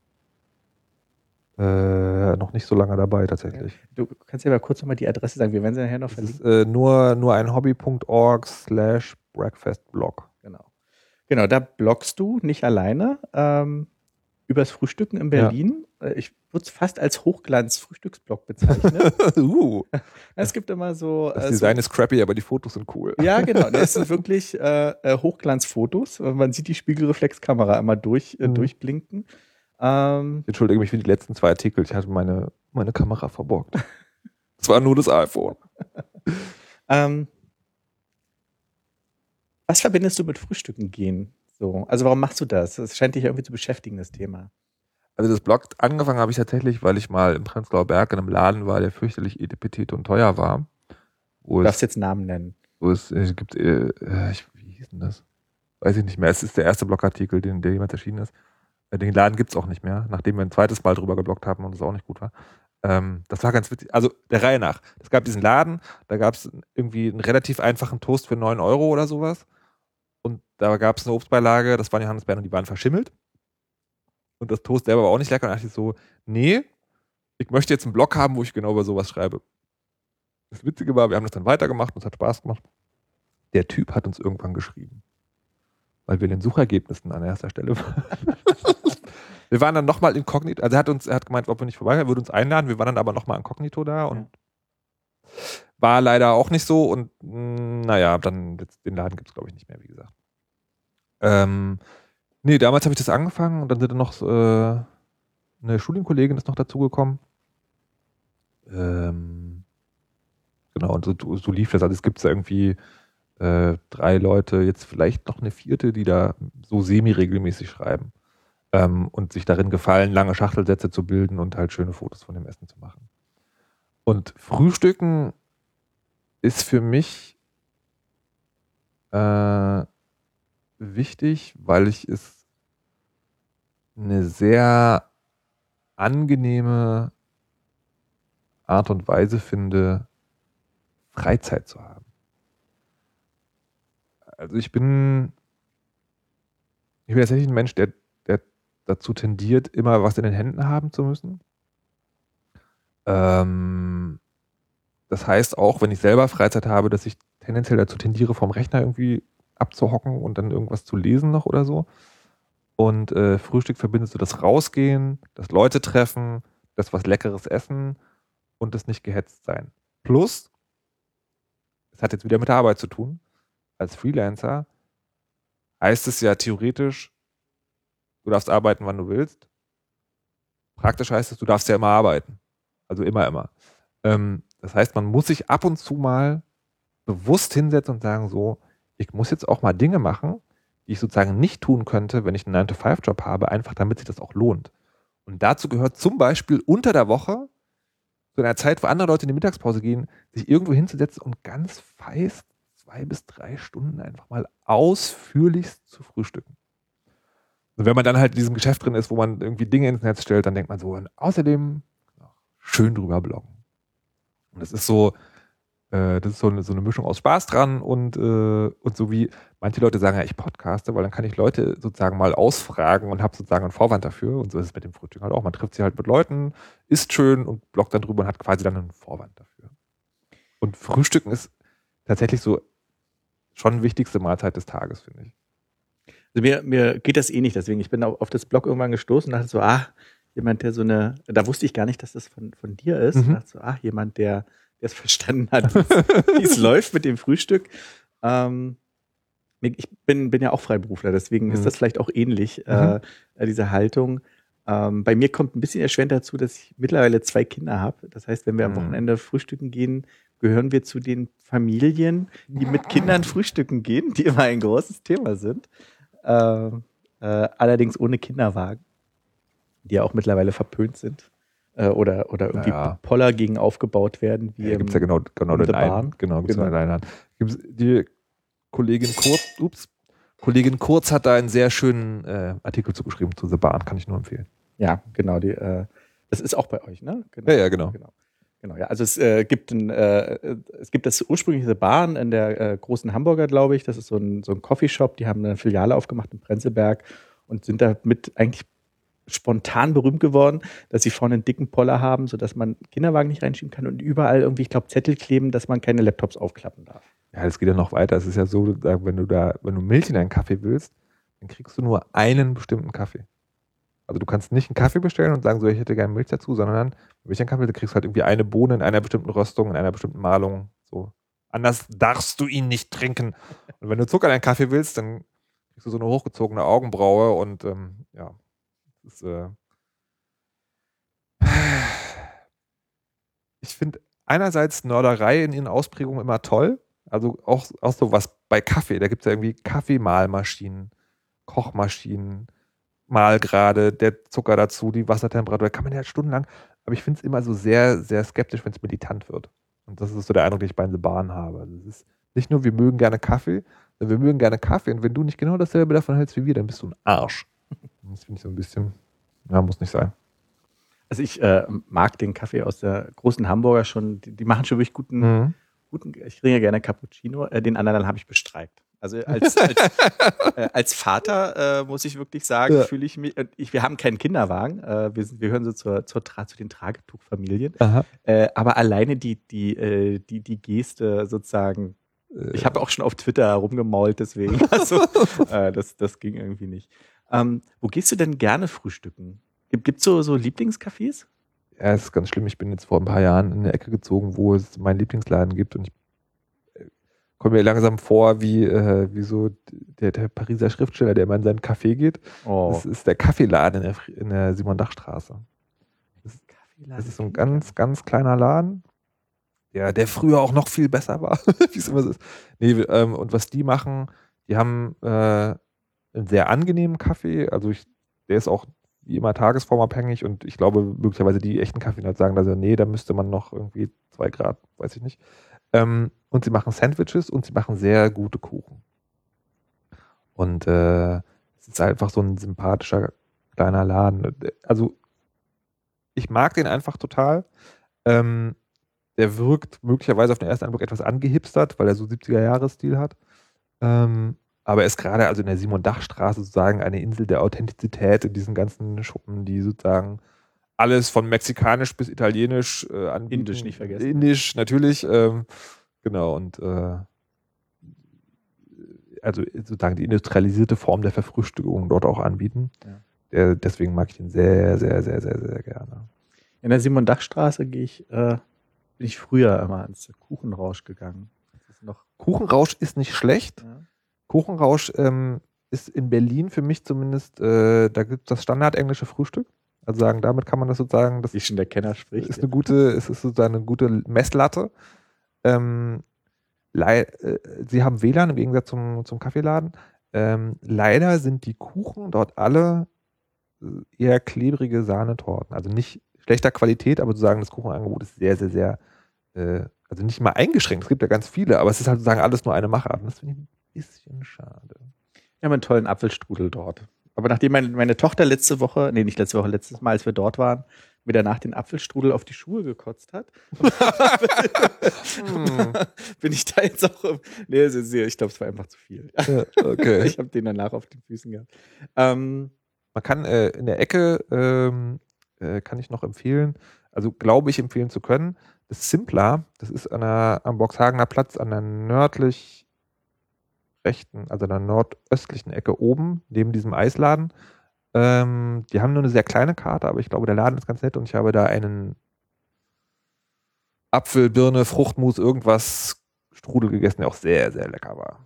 S2: äh, noch nicht so lange dabei tatsächlich.
S1: Du kannst ja mal kurz nochmal die Adresse sagen. Wir werden sie nachher noch verlinken.
S2: Ist, äh, nur, nur ein hobby.org slash breakfastblog.
S1: Genau. Genau, da bloggst du nicht alleine. Ähm, übers Frühstücken in Berlin. Ja. Ich würde es fast als Hochglanz-Frühstücksblog bezeichnen.
S2: uh.
S1: Es gibt immer so...
S2: Das
S1: äh,
S2: Design
S1: so,
S2: ist crappy, aber die Fotos sind cool.
S1: Ja, genau. Das sind wirklich äh, Hochglanzfotos. Man sieht die Spiegelreflexkamera immer durch, äh, mhm. durchblinken. Ähm,
S2: Ich entschuldige mich für die letzten zwei Artikel. Ich hatte meine, meine Kamera verborgt. Es war nur das iPhone.
S1: ähm, was verbindest du mit Frühstücken gehen? So, also warum machst du das? Das scheint dich irgendwie zu beschäftigen, das Thema.
S2: Also das Blog angefangen habe ich tatsächlich, weil ich mal im Prenzlauer Berg in einem Laden war, der fürchterlich etipetete und teuer war. Wo
S1: Du
S2: es,
S1: darfst jetzt Namen nennen.
S2: wo es äh, gibt, äh, ich, wie hieß denn das? Weiß ich nicht mehr. Es ist der erste Blogartikel, den, der jemals erschienen ist. Äh, Den Laden gibt es auch nicht mehr, nachdem wir ein zweites Mal drüber gebloggt haben und es auch nicht gut war. Ähm, das war ganz witzig. Also der Reihe nach. Es gab diesen Laden, da gab es irgendwie einen relativ einfachen Toast für neun Euro oder sowas. Und da gab es eine Obstbeilage, das waren Johannisbeeren und die waren verschimmelt. Und das Toast selber war auch nicht lecker. Und da dachte ich so, nee, ich möchte jetzt einen Blog haben, wo ich genau über sowas schreibe. Das Witzige war, wir haben das dann weitergemacht und es hat Spaß gemacht. Der Typ hat uns irgendwann geschrieben, weil wir in den Suchergebnissen an erster Stelle waren. Wir waren dann nochmal inkognito, also er hat uns, er hat gemeint, ob wir nicht vorbei, er würde uns einladen, wir waren dann aber nochmal inkognito da und ja. War leider auch nicht so und mh, naja, dann, den Laden gibt es glaube ich nicht mehr, wie gesagt. Ähm, nee, damals habe ich das angefangen und dann sind dann noch äh, eine Studienkollegin ist noch dazugekommen. Ähm, genau, und so, so lief das. Also es gibt da irgendwie äh, drei Leute, jetzt vielleicht noch eine vierte, die da so semi-regelmäßig schreiben. Ähm, und sich darin gefallen, lange Schachtelsätze zu bilden und halt schöne Fotos von dem Essen zu machen. Und Frühstücken ist für mich äh, wichtig, weil ich es eine sehr angenehme Art und Weise finde, Freizeit zu haben. Also ich bin ich bin tatsächlich ein Mensch, der, der dazu tendiert, immer was in den Händen haben zu müssen. Ähm, das heißt auch, wenn ich selber Freizeit habe, dass ich tendenziell dazu tendiere, vom Rechner irgendwie abzuhocken und dann irgendwas zu lesen noch oder so. Und äh, Frühstück verbindest du das Rausgehen, das Leute treffen, das was Leckeres essen und das nicht gehetzt sein. Plus, es hat jetzt wieder mit der Arbeit zu tun. Als Freelancer heißt es ja theoretisch, du darfst arbeiten, wann du willst. Praktisch heißt es, du darfst ja immer arbeiten. Also immer, immer. Ähm, das heißt, man muss sich ab und zu mal bewusst hinsetzen und sagen so, ich muss jetzt auch mal Dinge machen, die ich sozusagen nicht tun könnte, wenn ich einen nine to five Job habe, einfach damit sich das auch lohnt. Und dazu gehört zum Beispiel unter der Woche, zu einer Zeit, wo andere Leute in die Mittagspause gehen, sich irgendwo hinzusetzen und ganz feist zwei bis drei Stunden einfach mal ausführlichst zu frühstücken. Und wenn man dann halt in diesem Geschäft drin ist, wo man irgendwie Dinge ins Netz stellt, dann denkt man so, und außerdem schön drüber bloggen. Und das ist so, äh, das ist so eine, so eine Mischung aus Spaß dran und, äh, und so wie manche Leute sagen, ja, ich podcaste, weil dann kann ich Leute sozusagen mal ausfragen und habe sozusagen einen Vorwand dafür. Und so ist es mit dem Frühstück halt auch. Man trifft sich halt mit Leuten, isst schön und bloggt dann drüber und hat quasi dann einen Vorwand dafür. Und Frühstücken ist tatsächlich so schon wichtigste Mahlzeit des Tages, finde ich.
S1: Also mir, mir geht das eh nicht, deswegen, ich bin auf, auf das Blog irgendwann gestoßen und dachte so, ah, jemand, der so eine, da wusste ich gar nicht, dass das von, von dir ist. Mhm. Und dachte so, ah, jemand, der es verstanden hat, wie es läuft mit dem Frühstück. Ähm, ich bin, bin ja auch Freiberufler, deswegen mhm. ist das vielleicht auch ähnlich, mhm. äh, diese Haltung. Ähm, bei mir kommt ein bisschen erschwerend dazu, dass ich mittlerweile zwei Kinder habe. Das heißt, wenn wir am Wochenende frühstücken gehen, gehören wir zu den Familien, die mit Kindern frühstücken gehen, die immer ein großes Thema sind. Äh, äh, allerdings ohne Kinderwagen, die ja auch mittlerweile verpönt sind. Äh, oder, oder irgendwie naja. Poller gegen aufgebaut werden. Wie
S2: ja, gibt es ja genau, genau den einen. Genau, gibt's genau. einen. Gibt's die Kollegin Kurz, ups, Kollegin Kurz hat da einen sehr schönen äh, Artikel zugeschrieben zu The Bahn, kann ich nur empfehlen.
S1: Ja, genau. Die, äh, das ist auch bei euch, ne?
S2: Genau. Ja, ja, genau.
S1: genau. Genau, ja, also es äh, gibt ein, äh, es gibt das ursprüngliche Bahn in der äh, großen Hamburger, glaube ich. Das ist so ein, so ein Coffeeshop. Die haben eine Filiale aufgemacht in Prenzlberg und sind damit eigentlich spontan berühmt geworden, dass sie vorne einen dicken Poller haben, sodass man Kinderwagen nicht reinschieben kann und überall irgendwie, ich glaube, Zettel kleben, dass man keine Laptops aufklappen darf.
S2: Ja, das geht ja noch weiter. Es ist ja so, wenn du da, wenn du Milch in deinen Kaffee willst, dann kriegst du nur einen bestimmten Kaffee. Also du kannst nicht einen Kaffee bestellen und sagen, so, ich hätte gerne Milch dazu, sondern wenn ich einen Kaffee will, du kriegst halt irgendwie eine Bohne in einer bestimmten Röstung, in einer bestimmten Mahlung. So. Anders darfst du ihn nicht trinken. Und wenn du Zucker in deinen Kaffee willst, dann kriegst du so eine hochgezogene Augenbraue und ähm, ja, das ist, äh, ich finde einerseits Nörderei in ihren Ausprägungen immer toll. Also auch, auch so was bei Kaffee. Da gibt es ja irgendwie Kaffeemahlmaschinen, Kochmaschinen, Mahlgrade, der Zucker dazu, die Wassertemperatur. Da kann man ja stundenlang. Aber ich finde es immer so sehr, sehr skeptisch, wenn es militant wird. Und das ist so der Eindruck, den ich bei den Bahn habe. Also es ist nicht nur, wir mögen gerne Kaffee, sondern wir mögen gerne Kaffee. Und wenn du nicht genau dasselbe davon hältst wie wir, dann bist du ein Arsch. Das finde ich so ein bisschen, ja, muss nicht sein.
S1: Also ich äh, mag den Kaffee aus der großen Hamburger schon, die, die machen schon wirklich guten,
S2: Mhm.
S1: guten, ich trinke ja gerne Cappuccino, äh, den anderen habe ich bestreikt. Also als, als, äh, als Vater äh, muss ich wirklich sagen,
S2: Ja.
S1: fühle ich mich, äh, ich, wir haben keinen Kinderwagen, äh, wir, sind, wir gehören so zur, zur, Tra- zu den Tragetuchfamilien,
S2: Aha.
S1: äh, aber alleine die, die, äh, die, die Geste sozusagen, ich habe auch schon auf Twitter herumgemault, deswegen, also äh, das, das ging irgendwie nicht. Ähm, wo gehst du denn gerne frühstücken? Gibt es so, so Lieblingscafés?
S2: Ja, es ist ganz schlimm. Ich bin jetzt vor ein paar Jahren in eine Ecke gezogen, wo es meinen Lieblingsladen gibt und ich äh, komme mir langsam vor wie, äh, wie so der, der Pariser Schriftsteller, der immer in seinen Café geht.
S1: Oh,
S2: Das ist der Kaffeeladen in der, Fri- in der Simon-Dach-Straße. Das, das ist so ein ganz, ganz kleiner Laden, der, der früher auch noch viel besser war, wie es immer so ist. Nee, ähm, und was die machen, die haben äh, einen sehr angenehmen Kaffee. Also ich, der ist auch wie immer tagesformabhängig und ich glaube, möglicherweise die echten Kaffeenerds sagen, also nee, da müsste man noch irgendwie zwei Grad, weiß ich nicht. Ähm, und sie machen Sandwiches und sie machen sehr gute Kuchen. Und äh, es ist einfach so ein sympathischer kleiner Laden. Also ich mag den einfach total. Ähm, der wirkt möglicherweise auf den ersten Eindruck etwas angehipstert, weil er so siebziger-Jahres-Stil hat. Ähm, aber er ist gerade also in der Simon-Dach-Straße sozusagen eine Insel der Authentizität in diesen ganzen Schuppen, die sozusagen alles von mexikanisch bis italienisch äh, anbieten.
S1: Indisch nicht vergessen.
S2: Indisch, natürlich. Ähm, genau, und äh, also sozusagen die industrialisierte Form der Verfrühstückung dort auch anbieten.
S1: Ja.
S2: Der, deswegen mag ich den sehr, sehr, sehr, sehr, sehr gerne.
S1: In der Simon-Dach-Straße gehe ich, äh, bin ich früher immer ins Kuchenrausch gegangen. Das ist noch,
S2: Kuchenrausch ist nicht schlecht.
S1: ja.
S2: Kuchenrausch ähm, ist in Berlin für mich zumindest, äh, da gibt es das standardenglische Frühstück. Also sagen, damit kann man das sozusagen, das
S1: Wie schon der Kenner spricht.
S2: ist eine gute, es ist sozusagen eine gute Messlatte. Ähm, lei- äh, sie haben W L A N im Gegensatz zum, zum Kaffeeladen. Ähm, leider sind die Kuchen dort alle äh, eher klebrige Sahnetorten. Also nicht schlechter Qualität, aber sozusagen das Kuchenangebot ist sehr, sehr, sehr, äh, also nicht mal eingeschränkt. Es gibt ja ganz viele, aber es ist halt sozusagen alles nur eine Machart. Und das finde ich ein bisschen schade.
S1: Wir haben einen tollen Apfelstrudel dort. Aber nachdem meine, meine Tochter letzte Woche, nee, nicht letzte Woche, letztes Mal, als wir dort waren, mir danach den Apfelstrudel auf die Schuhe gekotzt hat,
S2: Hm.
S1: bin ich da jetzt auch, nee, ich glaube, es war einfach zu viel.
S2: Ja, okay.
S1: Ich habe den danach auf den Füßen gehabt. Ähm,
S2: Man kann äh, in der Ecke, ähm, äh, kann ich noch empfehlen, also glaube ich empfehlen zu können, das Simpler, das ist an der, am Boxhagener Platz an der nördlich rechten, also an der nordöstlichen Ecke oben, neben diesem Eisladen. Ähm, die haben nur eine sehr kleine Karte, aber ich glaube, der Laden ist ganz nett und ich habe da einen Apfel, Birne, Fruchtmus, irgendwas Strudel gegessen, der auch sehr, sehr lecker war.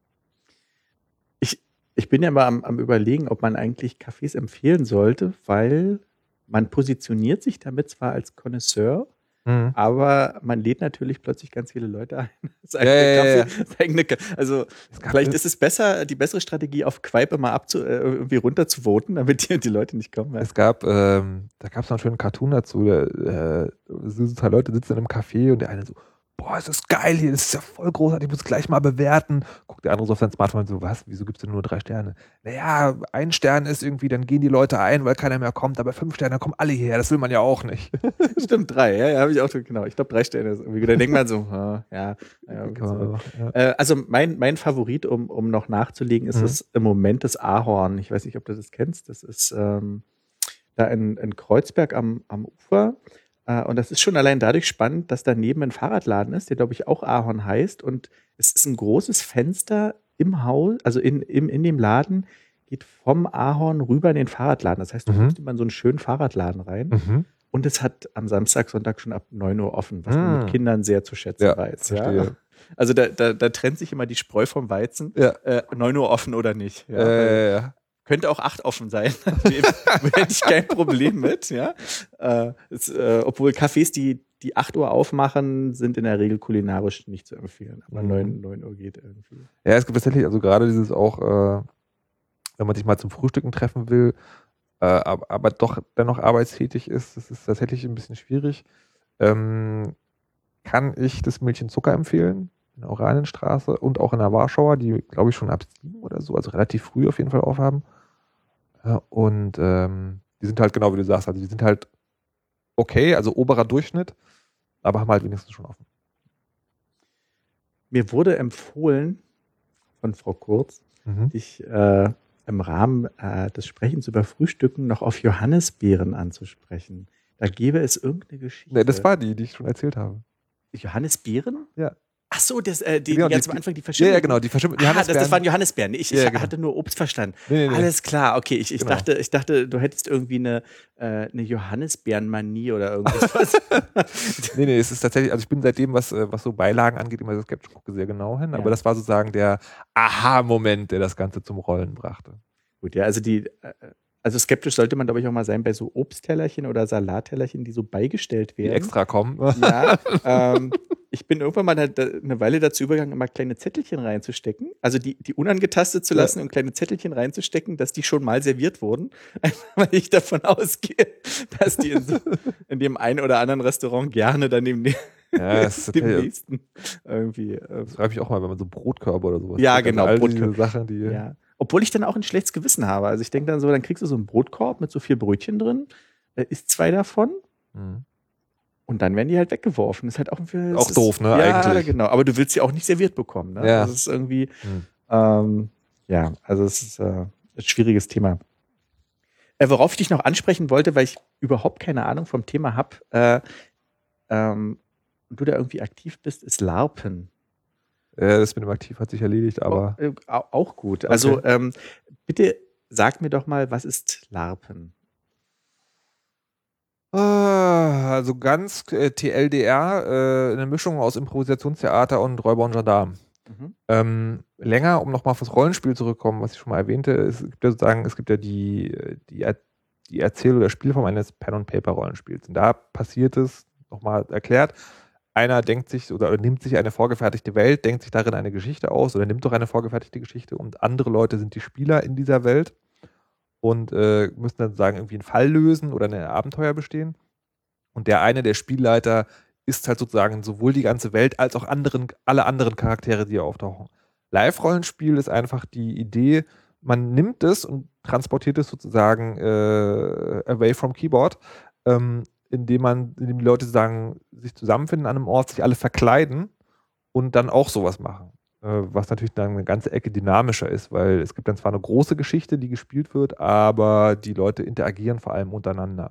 S1: ich, ich bin ja mal am, am Überlegen, ob man eigentlich Cafés empfehlen sollte, weil man positioniert sich damit zwar als Connoisseur,
S2: Mhm.
S1: aber man lädt natürlich plötzlich ganz viele Leute ein. Das
S2: Ja,
S1: eigene
S2: ja, ja,
S1: Kaffee, das eigene Ka- also
S2: Es gab-
S1: vielleicht ist es besser, die bessere Strategie auf Quaipe mal abzu, äh, irgendwie runterzuvoten, damit die, die Leute nicht kommen. Ja.
S2: Es gab, ähm, da gab es noch einen schönen Cartoon dazu. Da, äh, so zwei Leute sitzen in einem Café und der eine so, boah, ist das geil hier, das ist ja voll großartig, ich muss es gleich mal bewerten. Guckt der andere so auf sein Smartphone und so, was, wieso gibt es denn nur drei Sterne? Naja, ein Stern ist irgendwie, dann gehen die Leute ein, weil keiner mehr kommt, aber fünf Sterne, dann kommen alle hierher, das will man ja auch nicht.
S1: Stimmt, drei, ja, ja habe ich auch, genau. Ich glaube, drei Sterne ist irgendwie. Da denkt man so, ah, ja. ja, so.
S2: Ja.
S1: Äh, also mein, mein Favorit, um, um noch nachzulegen, ist
S2: Mhm.
S1: es im Moment das Ahorn. Ich weiß nicht, ob du das kennst. Das ist ähm, da in, in Kreuzberg am, am Ufer. Äh, und das ist schon allein dadurch spannend, dass daneben ein Fahrradladen ist, der, glaube ich, auch Ahorn heißt. Und es ist ein großes Fenster im Haus, also in, im, in dem Laden, geht vom Ahorn rüber in den Fahrradladen. Das heißt, du
S2: Mhm.
S1: kommst immer in so einen schönen Fahrradladen rein.
S2: Mhm.
S1: Und es hat am Samstag, Sonntag schon ab neun Uhr offen, was man
S2: Mm.
S1: mit Kindern sehr zu schätzen
S2: Ja,
S1: weiß. Ja?
S2: verstehe.
S1: Also da, da, da trennt sich immer die Spreu vom Weizen.
S2: Ja.
S1: Äh, neun Uhr offen oder nicht. Ja?
S2: Äh,
S1: Weil könnte auch acht offen sein. Dem hätte ich kein Problem mit. Ja? Äh, es, äh, obwohl Cafés, die, die acht Uhr aufmachen, sind in der Regel kulinarisch nicht zu empfehlen. Aber
S2: Mhm.
S1: neun Uhr geht irgendwie.
S2: Ja, es gibt tatsächlich, also gerade dieses auch, äh, wenn man sich mal zum Frühstücken treffen will, äh, aber, aber doch dennoch arbeitstätig ist, das ist tatsächlich ein bisschen schwierig. Ähm, kann ich das Milch und Zucker empfehlen, in der Oranienstraße und auch in der Warschauer, die, glaube ich, schon ab sieben oder so, also relativ früh auf jeden Fall aufhaben. Ja, und ähm, die sind halt genau wie du sagst, also die sind halt okay, also oberer Durchschnitt, aber haben halt wenigstens schon offen.
S1: Mir wurde empfohlen von Frau Kurz,
S2: Mhm.
S1: dich äh, im Rahmen äh, des Sprechens über Frühstücken noch auf Johannisbeeren anzusprechen. Da gäbe es irgendeine Geschichte.
S2: Ne, das war die, die ich schon erzählt habe.
S1: Johannisbeeren?
S2: Ja.
S1: Ach so, das, äh, die,
S2: Genau,
S1: die ganz
S2: die-
S1: am Anfang, die
S2: Ja,
S1: verschimmelten.
S2: ja, genau, die verschimmelten
S1: Ah, das, das
S2: Johannisbeeren.
S1: waren Johannisbeeren. Ich, ich
S2: Ja, genau.
S1: hatte nur Obst verstanden.
S2: Nee, nee, nee.
S1: Alles klar, okay. Ich, ich,
S2: Genau.
S1: dachte, ich dachte, du hättest irgendwie eine, äh, eine Johannisbeerenmanie oder irgendwas.
S2: Nee, nee, es ist tatsächlich, also ich bin seitdem, was, äh, was so Beilagen angeht, immer sehr skeptisch, gucke sehr genau hin,
S1: Ja.
S2: aber das war sozusagen der Aha-Moment, der das Ganze zum Rollen brachte.
S1: Gut, ja, also die, äh, also skeptisch sollte man, glaube ich, auch mal sein bei so Obsttellerchen oder Salattellerchen, die so beigestellt
S2: Die
S1: werden.
S2: extra kommen.
S1: Ja, ähm, ich bin irgendwann mal eine, eine Weile dazu übergegangen, immer kleine Zettelchen reinzustecken. Also die, die unangetastet zu lassen
S2: Ja.
S1: und kleine Zettelchen reinzustecken, dass die schon mal serviert wurden. Einfach weil ich davon ausgehe, dass die in, so, in dem einen oder anderen Restaurant gerne dann dem,
S2: Ja, das ist
S1: dem
S2: tatsächlich-
S1: nächsten irgendwie. Äh,
S2: Das frage ich auch mal, wenn man so Brotkörbe oder sowas
S1: Ja,
S2: kriegt.
S1: genau,
S2: Also all
S1: Brotkörbe.
S2: diese Sachen, die.
S1: ja. Obwohl ich dann auch ein schlechtes Gewissen habe. Also ich denke dann so, dann kriegst du so einen Brotkorb mit so vier Brötchen drin, äh, isst zwei davon.
S2: Mhm.
S1: Und dann werden die halt weggeworfen. Das ist halt auch für.
S2: Auch
S1: es
S2: doof, ne,
S1: Ja,
S2: eigentlich.
S1: genau. Aber du willst sie auch nicht serviert bekommen. Ne?
S2: Ja.
S1: Das ist irgendwie.
S2: Hm.
S1: Ähm, ja, also es ist äh, ein schwieriges Thema. Äh, worauf ich dich noch ansprechen wollte, weil ich überhaupt keine Ahnung vom Thema habe, äh, ähm, und du da irgendwie aktiv bist, ist LARPen.
S2: Ja, das mit dem Aktiv hat sich erledigt, aber.
S1: Oh, äh, au- auch gut. Also
S2: Okay.
S1: ähm, bitte sag mir doch mal, was ist LARPen?
S2: Ah, also ganz äh, T L D R, äh, eine Mischung aus Improvisationstheater und Räuber und Gendarm.
S1: Mhm.
S2: Ähm, länger, um nochmal auf das Rollenspiel zurückzukommen, was ich schon mal erwähnte, es gibt ja sozusagen, es gibt ja die, die, Er- die Erzähl- oder Spielform eines Pen-and-Paper-Rollenspiels. Und da passiert es, nochmal erklärt, einer denkt sich oder, oder nimmt sich eine vorgefertigte Welt, denkt sich darin eine Geschichte aus oder nimmt doch eine vorgefertigte Geschichte und andere Leute sind die Spieler in dieser Welt und äh, müssen dann sozusagen irgendwie einen Fall lösen oder ein Abenteuer bestehen. Und der eine, der Spielleiter, ist halt sozusagen sowohl die ganze Welt als auch anderen, alle anderen Charaktere, die hier auftauchen. Live-Rollenspiel ist einfach die Idee, man nimmt es und transportiert es sozusagen äh, away from Keyboard, ähm, indem man, indem die Leute sagen, sich zusammenfinden an einem Ort, sich alle verkleiden und dann auch sowas machen. Äh, was natürlich dann eine ganze Ecke dynamischer ist, weil es gibt dann zwar eine große Geschichte, die gespielt wird, aber die Leute interagieren vor allem untereinander.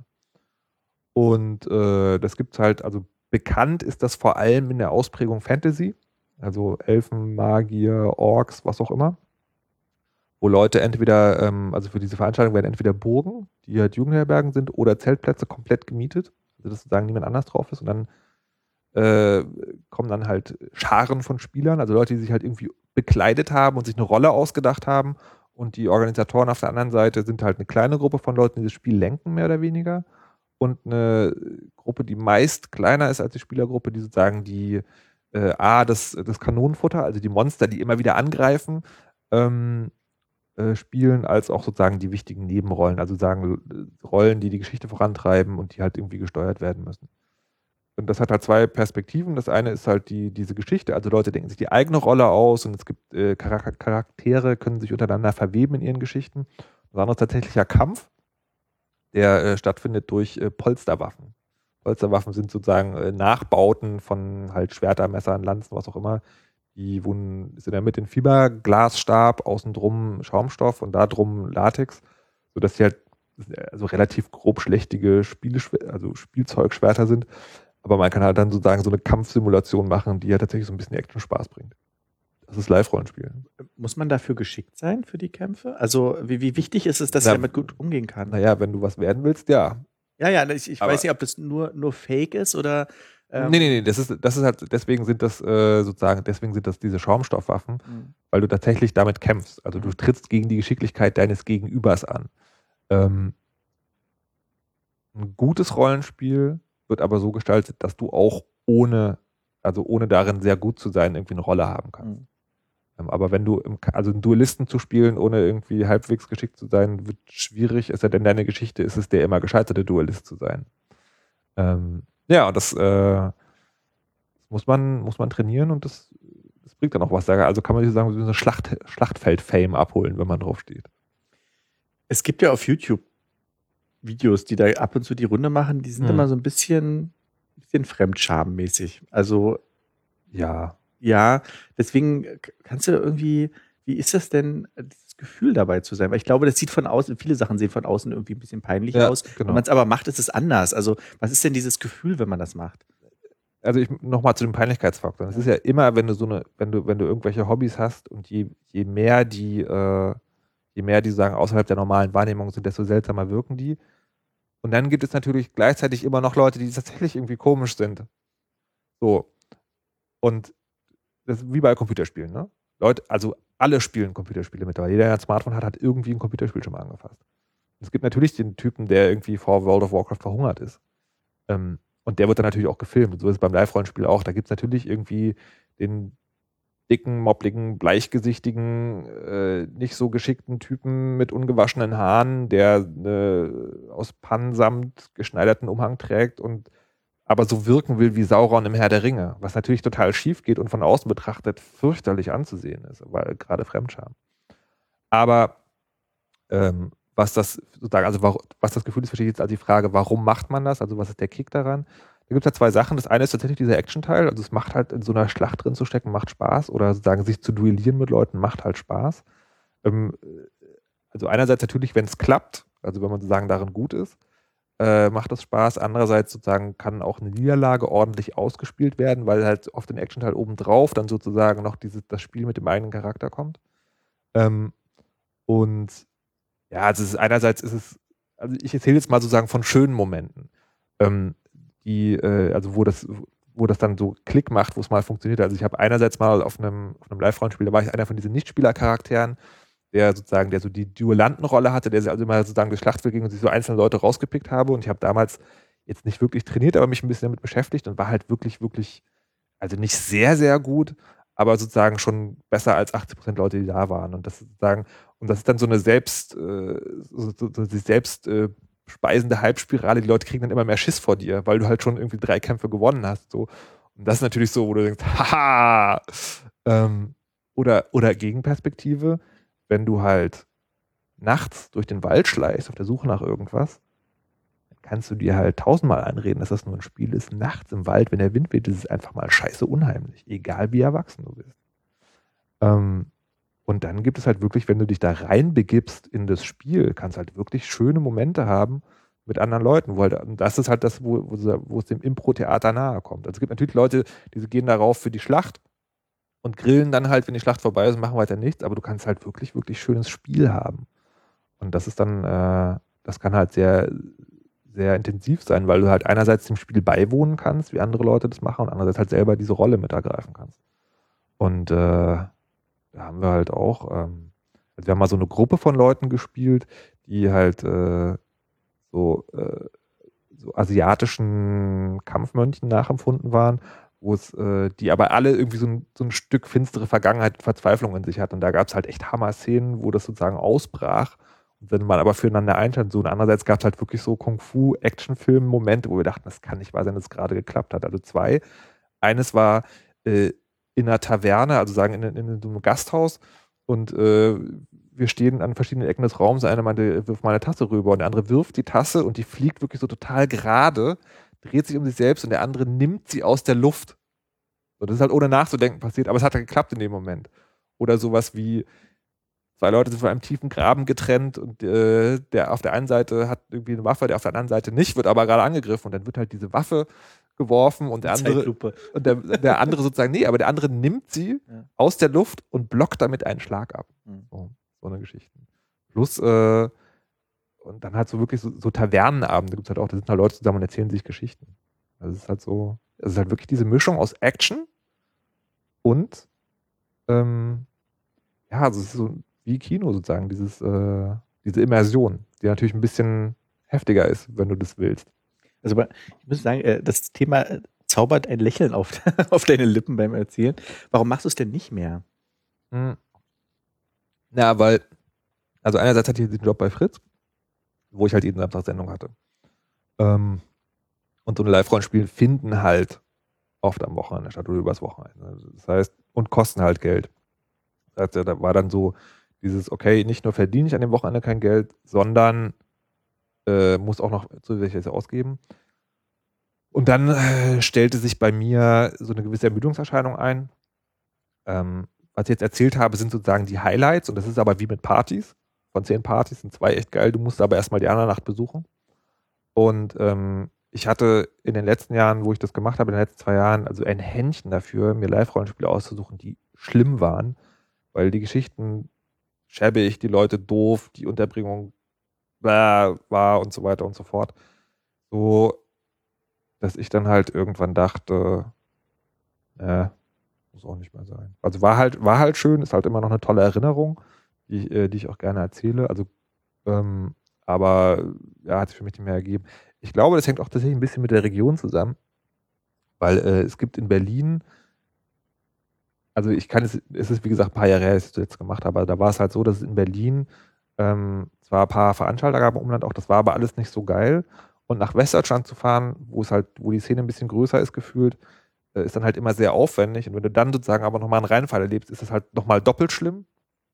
S2: Und äh, das gibt es halt, also bekannt ist das vor allem in der Ausprägung Fantasy, also Elfen, Magier, Orks, was auch immer, wo Leute entweder, ähm, also für diese Veranstaltung werden entweder Burgen, die halt Jugendherbergen sind, oder Zeltplätze komplett gemietet, also dass sozusagen niemand anders drauf ist und dann äh, kommen dann halt Scharen von Spielern, also Leute, die sich halt irgendwie bekleidet haben und sich eine Rolle ausgedacht haben und die Organisatoren auf der anderen Seite sind halt eine kleine Gruppe von Leuten, die das Spiel lenken, mehr oder weniger. Und eine Gruppe, die meist kleiner ist als die Spielergruppe, die sozusagen die äh, A, das, das Kanonenfutter, also die Monster, die immer wieder angreifen, ähm, äh, spielen, als auch sozusagen die wichtigen Nebenrollen, also sagen Rollen, die die Geschichte vorantreiben und die halt irgendwie gesteuert werden müssen. Und das hat halt zwei Perspektiven. Das eine ist halt die, diese Geschichte, also Leute denken sich die eigene Rolle aus und es gibt äh, Charaktere, können sich untereinander verweben in ihren Geschichten. Das andere ist tatsächlicher Kampf, der äh, stattfindet durch äh, Polsterwaffen. Polsterwaffen sind sozusagen äh, Nachbauten von halt Schwerter, Messern, Lanzen, was auch immer. Die wurden, ist in der Mitte ein Fiberglasstab, außen drum Schaumstoff und da drum Latex, sodass sie halt also relativ grobschlächtige Spiele, also Spielzeugschwerter sind. Aber man kann halt dann sozusagen so eine Kampfsimulation machen, die ja tatsächlich so ein bisschen Action-Spaß bringt. Das ist Live-Rollenspiel.
S1: Muss man dafür geschickt sein für die Kämpfe? Also wie, wie wichtig ist es, dass
S2: Na,
S1: ich damit gut umgehen kann?
S2: Naja, wenn du was werden willst, ja.
S1: Ja, ja, ich, ich
S2: Aber-
S1: weiß nicht, ob das nur, nur Fake ist oder. Ähm,
S2: nee, nee, nee, das ist, das ist halt, deswegen sind das äh, sozusagen, deswegen sind das diese Schaumstoffwaffen,
S1: Mhm.
S2: weil du tatsächlich damit kämpfst. Also du
S1: Mhm.
S2: trittst gegen die Geschicklichkeit deines Gegenübers an. Ähm, ein gutes Rollenspiel wird aber so gestaltet, dass du auch ohne, also ohne darin sehr gut zu sein, irgendwie eine Rolle haben kannst. Mhm. Aber wenn du, im, also einen Duellisten zu spielen, ohne irgendwie halbwegs geschickt zu sein, wird schwierig, ist ja denn deine Geschichte, ist es der immer gescheiterte Duellist zu sein. Ähm, ja, und das äh, muss man, muss man trainieren und das, das bringt dann auch was. Also kann man sich sagen, so eine Schlacht, Schlachtfeld-Fame abholen, wenn man drauf steht.
S1: Es gibt ja auf YouTube Videos, die da ab und zu die Runde machen, die sind hm. immer so ein bisschen, bisschen fremdschammäßig. Also
S2: ja,
S1: ja, deswegen kannst du irgendwie, wie ist das denn, dieses Gefühl dabei zu sein? Weil ich glaube, das sieht von außen, viele Sachen sehen von außen irgendwie ein bisschen peinlich ja, aus. Genau. Wenn man es aber macht, ist es anders. Also was ist denn dieses Gefühl, wenn man das macht?
S2: Also ich nochmal zu dem Peinlichkeitsfaktor. Es ist ja immer, wenn du so eine, wenn du, wenn du irgendwelche Hobbys hast und je, je mehr die, äh, je mehr die sagen, außerhalb der normalen Wahrnehmung sind, desto seltsamer wirken die. Und dann gibt es natürlich gleichzeitig immer noch Leute, die tatsächlich irgendwie komisch sind. So. Und das ist wie bei Computerspielen, ne? Leute, also alle spielen Computerspiele mittlerweile. Jeder, der ein Smartphone hat, hat irgendwie ein Computerspiel schon mal angefasst. Es gibt natürlich den Typen, der irgendwie vor World of Warcraft verhungert ist. Ähm, und der wird dann natürlich auch gefilmt. Und so ist es beim Live-Rollenspiel auch. Da gibt es natürlich irgendwie den dicken, moppligen, bleichgesichtigen, äh, nicht so geschickten Typen mit ungewaschenen Haaren, der äh, aus Pannsamt geschneiderten Umhang trägt und aber so wirken will wie Sauron im Herr der Ringe, was natürlich total schief geht und von außen betrachtet fürchterlich anzusehen ist, weil gerade Fremdscham. Aber ähm, was das sozusagen, also warum, was das Gefühl ist, verstehe ich jetzt als die Frage, warum macht man das? Also was ist der Kick daran? Da gibt es ja zwei Sachen. Das eine ist tatsächlich dieser Action-Teil. Also es macht halt in so einer Schlacht drin zu stecken, macht Spaß. Oder sozusagen sich zu duellieren mit Leuten macht halt Spaß. Ähm, also einerseits natürlich, wenn es klappt, also wenn man sozusagen darin gut ist, äh, macht das Spaß. Andererseits sozusagen kann auch eine Niederlage ordentlich ausgespielt werden, weil halt auf den Action-Teil obendrauf dann sozusagen noch dieses, das Spiel mit dem eigenen Charakter kommt. Ähm, und ja, also es ist, einerseits ist es, also ich erzähle jetzt mal sozusagen von schönen Momenten, ähm, die, äh, also wo das, wo das dann so Klick macht, wo es mal funktioniert. Also ich habe einerseits mal auf einem, auf einem Live-Rollenspiel, da war ich einer von diesen Nichtspieler-Charakteren, der sozusagen, der so die Duellantenrolle hatte, der also immer sozusagen durch Schlachtfeld ging und sich so einzelne Leute rausgepickt habe. Und ich habe damals jetzt nicht wirklich trainiert, aber mich ein bisschen damit beschäftigt und war halt wirklich, wirklich, also nicht sehr, sehr gut, aber sozusagen schon besser als achtzig Prozent Leute, die da waren. Und das sozusagen, und das ist dann so eine selbst, äh, so, so, so selbst äh, speisende Halbspirale. Die Leute kriegen dann immer mehr Schiss vor dir, weil du halt schon irgendwie drei Kämpfe gewonnen hast. So. Und das ist natürlich so, wo du denkst, haha! Ähm, oder, oder Gegenperspektive, wenn du halt nachts durch den Wald schleichst auf der Suche nach irgendwas, dann kannst du dir halt tausendmal einreden, dass das nur ein Spiel ist. Nachts im Wald, wenn der Wind weht, ist es einfach mal scheiße unheimlich. Egal wie erwachsen du bist. Ähm, und dann gibt es halt wirklich, wenn du dich da reinbegibst in das Spiel, kannst halt wirklich schöne Momente haben mit anderen Leuten. Wo halt, das ist halt das, wo, wo es dem Impro-Theater nahe kommt. Also es gibt natürlich Leute, die gehen darauf für die Schlacht und grillen dann halt, wenn die Schlacht vorbei ist und machen weiter nichts, aber du kannst halt wirklich, wirklich schönes Spiel haben. Und das ist dann, äh, das kann halt sehr, sehr intensiv sein, weil du halt einerseits dem Spiel beiwohnen kannst, wie andere Leute das machen, und andererseits halt selber diese Rolle mit ergreifen kannst. Und äh, da haben wir halt auch, ähm, also wir haben mal so eine Gruppe von Leuten gespielt, die halt äh, so, äh, so asiatischen Kampfmönchen nachempfunden waren, wo es, äh, die aber alle irgendwie so ein, so ein Stück finstere Vergangenheit und Verzweiflung in sich hatten. Und da gab es halt echt Hammer-Szenen, wo das sozusagen ausbrach. Und wenn man aber füreinander einstand, so und andererseits gab es halt wirklich so Kung-Fu-Action-Film-Momente, wo wir dachten, das kann nicht wahr sein, dass es gerade geklappt hat. Also zwei. Eines war äh, in einer Taverne, also sagen in, in, in so einem Gasthaus, und äh, wir stehen an verschiedenen Ecken des Raums. Einer meinte, wirf mal eine Tasse rüber, und der andere wirft die Tasse und die fliegt wirklich so total gerade, dreht sich um sich selbst, und der andere nimmt sie aus der Luft. So, das ist halt ohne nachzudenken passiert, aber es hat halt geklappt in dem Moment. Oder sowas wie, zwei Leute sind von einem tiefen Graben getrennt und äh, der auf der einen Seite hat irgendwie eine Waffe, der auf der anderen Seite nicht, wird aber gerade angegriffen, und dann wird halt diese Waffe geworfen und der andere, und der, der andere sozusagen, nee, aber der andere nimmt sie ja. aus der Luft und blockt damit einen Schlag ab. Mhm. So, so eine Geschichte. Plus, äh, und dann halt so wirklich so, so Tavernenabende gibt es halt auch, da sind halt Leute zusammen und erzählen sich Geschichten. Also es ist halt so, es ist halt wirklich diese Mischung aus Action und ähm, ja, also es ist so wie Kino sozusagen, dieses, äh, diese Immersion, die natürlich ein bisschen heftiger ist, wenn du das willst.
S1: Also ich muss sagen, äh, das Thema äh, zaubert ein Lächeln auf, auf deine Lippen beim Erzählen. Warum machst du es denn nicht mehr?
S2: Hm. Ja, weil, also einerseits hatte ich diesen Job bei Fritz, wo ich halt jeden Samstag Sendung hatte. Ähm, und so eine Live-Rollenspiele finden halt oft am Wochenende statt oder übers Wochenende. Also das heißt, und kosten halt Geld. Das heißt, da war dann so dieses, okay, nicht nur verdiene ich an dem Wochenende kein Geld, sondern äh, muss auch noch zusätzliches ausgeben. Und dann äh, stellte sich bei mir so eine gewisse Ermüdungserscheinung ein. Ähm, was ich jetzt erzählt habe, sind sozusagen die Highlights und das ist aber wie mit Partys. Von zehn Partys sind zwei echt geil, du musst aber erstmal die andere Nacht besuchen. Und ähm, ich hatte in den letzten Jahren, wo ich das gemacht habe, in den letzten zwei Jahren, also ein Händchen dafür, mir Live-Rollenspiele auszusuchen, die schlimm waren, weil die Geschichten schäbig, die Leute doof, die Unterbringung bäh, war und so weiter und so fort. So, dass ich dann halt irgendwann dachte, äh, muss auch nicht mehr sein. Also war halt, war halt schön, ist halt immer noch eine tolle Erinnerung, die, äh, die ich auch gerne erzähle. Also, ähm, aber ja, hat sich für mich nicht mehr ergeben. Ich glaube, das hängt auch tatsächlich ein bisschen mit der Region zusammen, weil äh, es gibt in Berlin, also ich kann es, es ist wie gesagt ein paar Jahre her, dass ich das jetzt gemacht habe, aber da war es halt so, dass es in Berlin ähm, zwar ein paar Veranstalter gab im Umland auch, das war aber alles nicht so geil. Und nach Westdeutschland zu fahren, wo es halt, wo die Szene ein bisschen größer ist gefühlt, äh, ist dann halt immer sehr aufwendig. Und wenn du dann sozusagen aber nochmal einen Reinfall erlebst, ist es halt nochmal doppelt schlimm.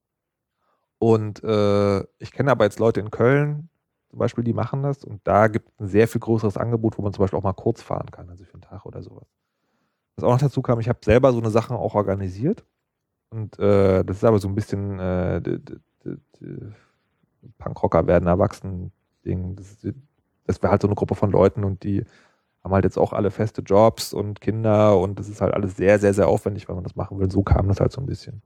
S2: Und äh, ich kenne aber jetzt Leute in Köln zum Beispiel, die machen das. Und da gibt es ein sehr viel größeres Angebot, wo man zum Beispiel auch mal kurz fahren kann, also für einen Tag oder sowas. Was auch noch dazu kam, ich habe selber so eine Sache auch organisiert. Und äh, das ist aber so ein bisschen äh, d- d- d- d- Punkrocker werden erwachsen Ding. Das, das wäre halt so eine Gruppe von Leuten und die haben halt jetzt auch alle feste Jobs und Kinder und das ist halt alles sehr, sehr, sehr aufwendig, wenn man das machen will. So kam das halt so ein bisschen.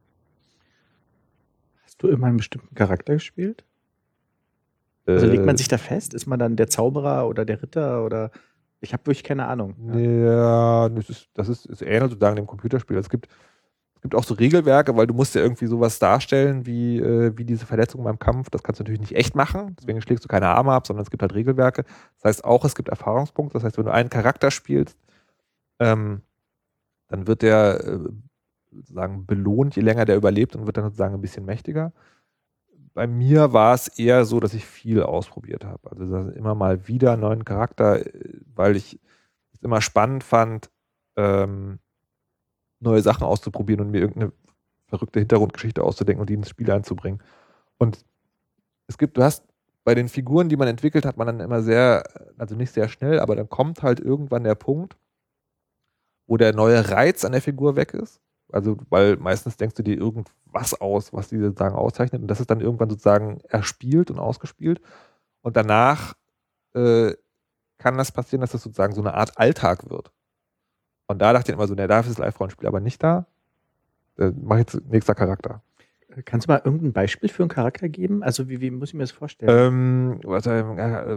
S1: Hast du immer einen bestimmten Charakter gespielt? Also legt man sich da fest? Ist man dann der Zauberer oder der Ritter oder ich habe wirklich keine Ahnung. Ja.
S2: Ja, das ist, das ist, ist ähnlich sozusagen dem Computerspiel. Es gibt, es gibt auch so Regelwerke, weil du musst ja irgendwie sowas darstellen, wie, äh, wie diese Verletzung beim Kampf. Das kannst du natürlich nicht echt machen, deswegen schlägst du keine Arme ab, sondern es gibt halt Regelwerke. Das heißt auch, es gibt Erfahrungspunkte. Das heißt, wenn du einen Charakter spielst, ähm, dann wird der äh, sozusagen belohnt, je länger der überlebt und wird dann sozusagen ein bisschen mächtiger. Bei mir war es eher so, dass ich viel ausprobiert habe. Also dass immer mal wieder einen neuen Charakter, weil ich es immer spannend fand, ähm, neue Sachen auszuprobieren und mir irgendeine verrückte Hintergrundgeschichte auszudenken und die ins Spiel einzubringen. Und es gibt, du hast bei den Figuren, die man entwickelt, hat man dann immer sehr, also nicht sehr schnell, aber dann kommt halt irgendwann der Punkt, wo der neue Reiz an der Figur weg ist. Also, weil meistens denkst du dir irgendwas aus, was die sozusagen auszeichnet. Und das ist dann irgendwann sozusagen erspielt und ausgespielt. Und danach äh, kann das passieren, dass das sozusagen so eine Art Alltag wird. Und da dachte ich immer so, ne, dafür ist das Live-Rollenspiel aber nicht da. Äh, mach jetzt nächster Charakter.
S1: Kannst du mal irgendein Beispiel für einen Charakter geben? Also wie, wie muss ich mir das vorstellen?
S2: Ähm, was, ähm, äh,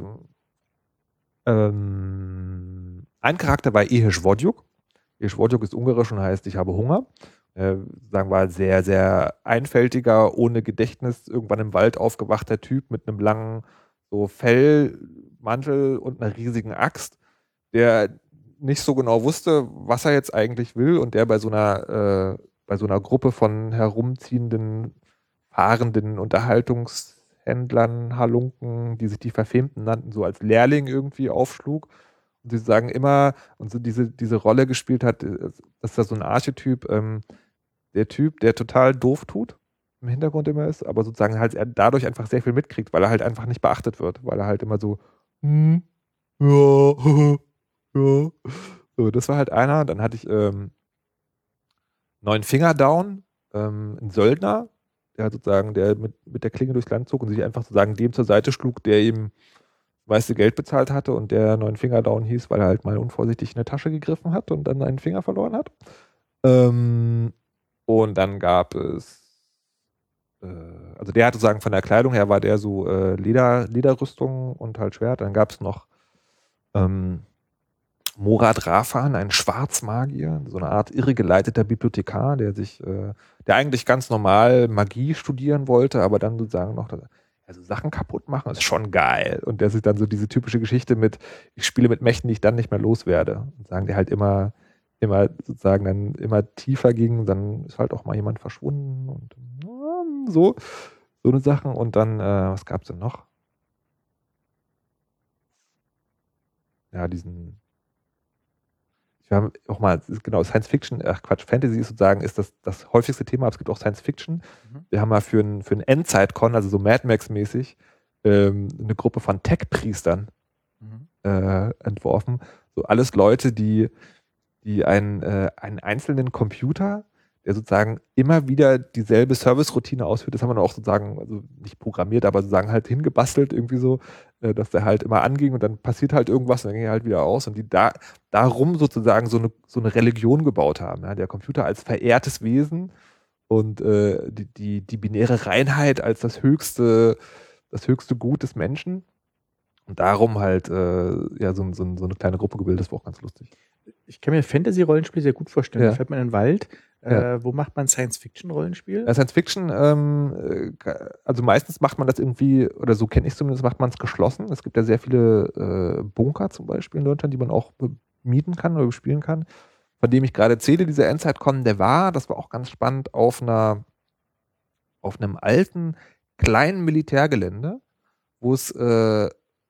S2: ähm, ein Charakter war Ehe Wodjuk. Ehe Wodjuk ist ungarisch und heißt, ich habe Hunger. Äh, sagen wir, sehr, sehr einfältiger, ohne Gedächtnis, irgendwann im Wald aufgewachter Typ mit einem langen so Fellmantel und einer riesigen Axt, der nicht so genau wusste, was er jetzt eigentlich will und der bei so einer, äh, bei so einer Gruppe von herumziehenden, fahrenden Unterhaltungshändlern, Halunken, die sich die Verfemten nannten, so als Lehrling irgendwie aufschlug. Und sie sagen immer, und so diese, diese Rolle gespielt hat, das ist da so ein Archetyp, ähm, der Typ, der total doof tut, im Hintergrund immer ist, aber sozusagen halt er dadurch einfach sehr viel mitkriegt, weil er halt einfach nicht beachtet wird, weil er halt immer so, hm, ja, ja. So, das war halt einer. Dann hatte ich ähm, neun Finger down, ähm, ein Söldner, der halt sozusagen, der mit, mit der Klinge durchs Land zog und sich einfach sozusagen dem zur Seite schlug, der ihm das meiste Geld bezahlt hatte und der neun Finger down hieß, weil er halt mal unvorsichtig in eine Tasche gegriffen hat und dann einen Finger verloren hat. Ähm, und dann gab es, äh, also der hatte sozusagen von der Kleidung her war der so äh, Leder, Lederrüstung und halt Schwert. Dann gab es noch ähm, Morad Rafan, ein Schwarzmagier, so eine Art irregeleiteter Bibliothekar, der sich, äh, der eigentlich ganz normal Magie studieren wollte, aber dann sozusagen noch also Sachen kaputt machen ist schon geil. Und das ist dann so diese typische Geschichte mit, ich spiele mit Mächten, die ich dann nicht mehr loswerde. Und sagen die halt immer, immer sozusagen dann immer tiefer ging, dann ist halt auch mal jemand verschwunden und ähm, so, so eine Sachen. Und dann, äh, was gab es denn noch? Ja, diesen, wir haben auch mal, genau, Science Fiction, ach Quatsch, Fantasy ist sozusagen, ist das, das häufigste Thema, aber es gibt auch Science Fiction. Mhm. Wir haben mal für ein, für ein Endzeit-Con, also so Mad Max-mäßig, ähm, eine Gruppe von Tech-Priestern mhm. äh, entworfen. So alles Leute, die, die einen, äh, einen einzelnen Computer, der sozusagen immer wieder dieselbe Service-Routine ausführt, das haben wir auch sozusagen, also nicht programmiert, aber sozusagen halt hingebastelt irgendwie so, äh, dass der halt immer anging und dann passiert halt irgendwas und dann ging er halt wieder aus und die da darum sozusagen so eine, so eine Religion gebaut haben. Ja? Der Computer als verehrtes Wesen und äh, die, die, die binäre Reinheit als das höchste, das höchste Gut des Menschen. Und darum halt äh, ja, so, so, so eine kleine Gruppe gebildet, das war auch ganz lustig.
S1: Ich kann mir Fantasy-Rollenspiel sehr gut vorstellen.
S2: Ja.
S1: Da fährt man in den Wald.
S2: Ja.
S1: Äh, wo macht man Science-Fiction-Rollenspiel?
S2: Ja, Science-Fiction, ähm, also meistens macht man das irgendwie, oder so kenne ich es zumindest, macht man es geschlossen. Es gibt ja sehr viele äh, Bunker zum Beispiel in Deutschland, die man auch mieten kann oder bespielen kann. Von dem ich gerade erzähle, dieser Endzeit-Con, der war, das war auch ganz spannend, auf einer, auf einem alten, kleinen Militärgelände, wo es, äh,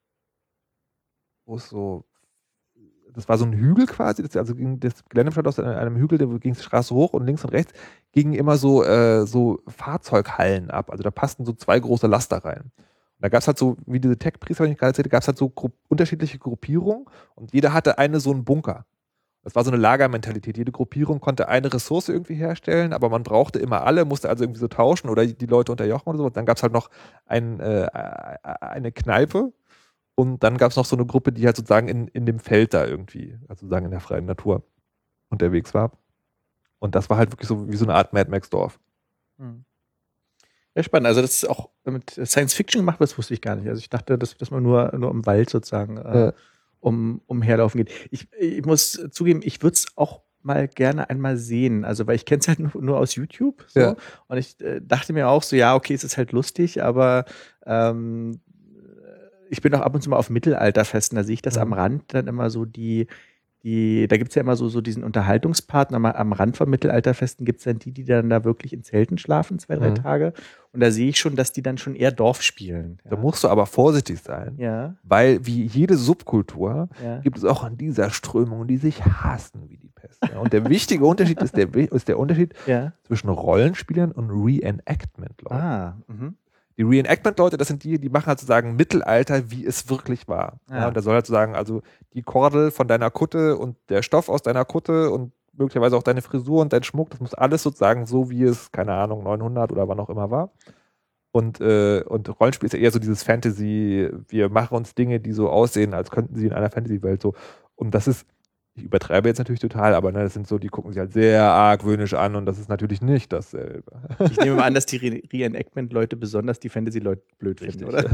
S2: wo es so, das war so ein Hügel quasi, das, also ging das Gelände bestand aus einem Hügel, da ging die Straße hoch und links und rechts gingen immer so, äh, so Fahrzeughallen ab. Also da passten so zwei große Laster rein. Und da gab es halt so, wie diese Tech-Priester, die ich gerade erzählte, gab es halt so gru- unterschiedliche Gruppierungen und jeder hatte eine so einen Bunker. Das war so eine Lagermentalität. Jede Gruppierung konnte eine Ressource irgendwie herstellen, aber man brauchte immer alle, musste also irgendwie so tauschen oder die Leute unterjochen oder so. Und dann gab es halt noch ein, äh, eine Kneipe. Und dann gab es noch so eine Gruppe, die halt sozusagen in, in dem Feld da irgendwie, also sozusagen in der freien Natur unterwegs war. Und das war halt wirklich so wie so eine Art Mad Max Dorf.
S1: Hm. Ja, spannend. Also das ist auch mit Science Fiction gemacht, das wusste ich gar nicht. Also ich dachte, dass, dass man nur, nur im Wald sozusagen äh, ja. um, umherlaufen geht. Ich, ich muss zugeben, ich würde es auch mal gerne einmal sehen. Also weil ich kenne es halt nur, nur aus YouTube. So. Ja. Und ich äh, dachte mir auch so, ja, okay, es ist halt lustig, aber ähm, ich bin auch ab und zu mal auf Mittelalterfesten, da sehe ich das mhm. am Rand dann immer so die, die, da gibt es ja immer so, so diesen Unterhaltungspartner, am, am Rand von Mittelalterfesten gibt es dann die, die dann da wirklich in Zelten schlafen, zwei, drei mhm. Tage. Und da sehe ich schon, dass die dann schon eher Dorf spielen. Ja.
S2: Da musst du aber vorsichtig sein,
S1: ja.
S2: weil wie jede Subkultur
S1: ja.
S2: gibt es auch in dieser Strömung, die sich hassen wie die Pest. Ja. Und der wichtige Unterschied ist der, ist der Unterschied
S1: ja.
S2: zwischen Rollenspielern und Reenactment-Leuten.
S1: Ah, mhm.
S2: Die Reenactment-Leute, das sind die, die machen halt sozusagen Mittelalter, wie es wirklich war. Ja. Ja, und da soll halt sozusagen, also die Kordel von deiner Kutte und der Stoff aus deiner Kutte und möglicherweise auch deine Frisur und dein Schmuck, das muss alles sozusagen so, wie es, keine Ahnung, neunhundert oder wann auch immer war. Und, äh, und Rollenspiel ist ja eher so dieses Fantasy, wir machen uns Dinge, die so aussehen, als könnten sie in einer Fantasy-Welt so. Und das ist, ich übertreibe jetzt natürlich total, aber ne, das sind so, die gucken sich halt sehr argwöhnisch an und das ist natürlich nicht dasselbe.
S1: Ich nehme mal an, dass die Re- Reenactment-Leute besonders die Fantasy-Leute blöd finden, oder?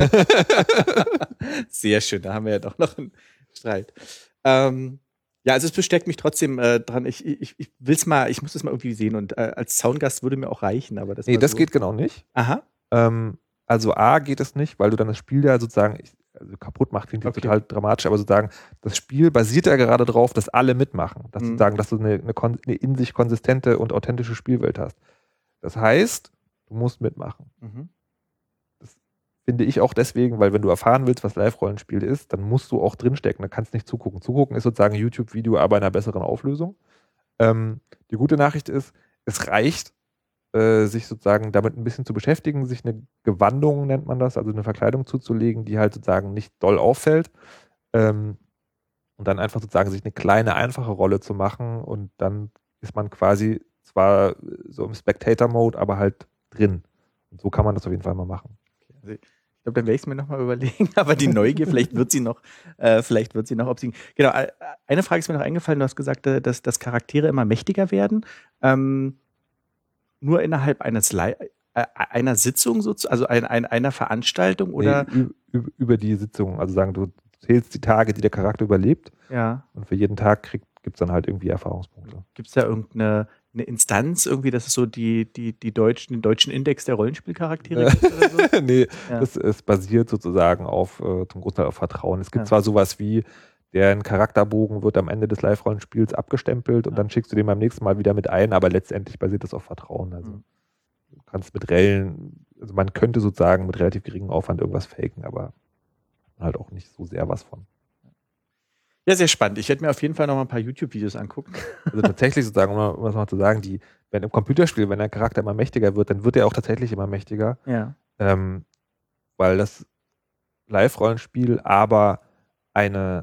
S1: Sehr schön, da haben wir ja doch noch einen Streit. Ähm, ja, also es bestärkt mich trotzdem äh, dran. Ich, ich, ich will's mal, ich muss das mal irgendwie sehen und äh, als Soundgast würde mir auch reichen, aber das
S2: Nee, das
S1: so.
S2: geht genau nicht.
S1: Aha.
S2: Ähm, also A geht es nicht, weil du dann das Spiel ja sozusagen ich, also kaputt macht, klingt okay. total dramatisch, aber sozusagen das Spiel basiert ja gerade darauf, dass alle mitmachen. Dass, mhm. sozusagen, dass du eine, eine, eine in sich konsistente und authentische Spielwelt hast. Das heißt, du musst mitmachen. Mhm. Das finde ich auch deswegen, weil wenn du erfahren willst, was Live-Rollenspiel ist, dann musst du auch drinstecken, dann kannst du nicht zugucken. Zugucken ist sozusagen ein YouTube-Video, aber in einer besseren Auflösung. Ähm, die gute Nachricht ist, es reicht, äh, sich sozusagen damit ein bisschen zu beschäftigen, sich eine Gewandung, nennt man das, also eine Verkleidung zuzulegen, die halt sozusagen nicht doll auffällt. Ähm, und dann einfach sozusagen sich eine kleine, einfache Rolle zu machen und dann ist man quasi zwar so im Spectator-Mode, aber halt drin. Und so kann man das auf jeden Fall mal machen.
S1: Also ich glaube, dann werde ich es mir nochmal überlegen, aber die Neugier, vielleicht wird sie noch, äh, vielleicht wird sie noch obsiegen. Genau, eine Frage ist mir noch eingefallen, du hast gesagt, dass, dass Charaktere immer mächtiger werden. Ähm, nur innerhalb eines Le- äh, einer Sitzung, sozusagen, also ein, ein, einer Veranstaltung oder?
S2: Nee, über, über die Sitzung, also sagen, du zählst die Tage, die der Charakter überlebt
S1: ja.
S2: und für jeden Tag gibt es dann halt irgendwie Erfahrungspunkte.
S1: Gibt es da irgendeine eine Instanz irgendwie, dass es so die, die, die deutschen, den deutschen Index der Rollenspielcharaktere gibt oder so?
S2: Nee,
S1: Ja.
S2: das, es basiert sozusagen auf, äh, zum Großteil auf Vertrauen. Es gibt
S1: Ja.
S2: zwar sowas wie, deren Charakterbogen wird am Ende des Live-Rollenspiels abgestempelt und
S1: Ja.
S2: dann schickst du den beim nächsten Mal wieder mit ein, aber letztendlich basiert das auf Vertrauen. Also
S1: Mhm.
S2: du kannst mit Rellen, also man könnte sozusagen mit relativ geringem Aufwand irgendwas faken, aber halt auch nicht so sehr was von.
S1: Ja, sehr spannend. Ich werde mir auf jeden Fall noch mal ein paar YouTube-Videos angucken.
S2: Also tatsächlich sozusagen, um, um das mal zu sagen, die, wenn im Computerspiel, wenn der Charakter immer mächtiger wird, dann wird er auch tatsächlich immer mächtiger.
S1: Ja.
S2: Ähm, weil das Live-Rollenspiel aber eine,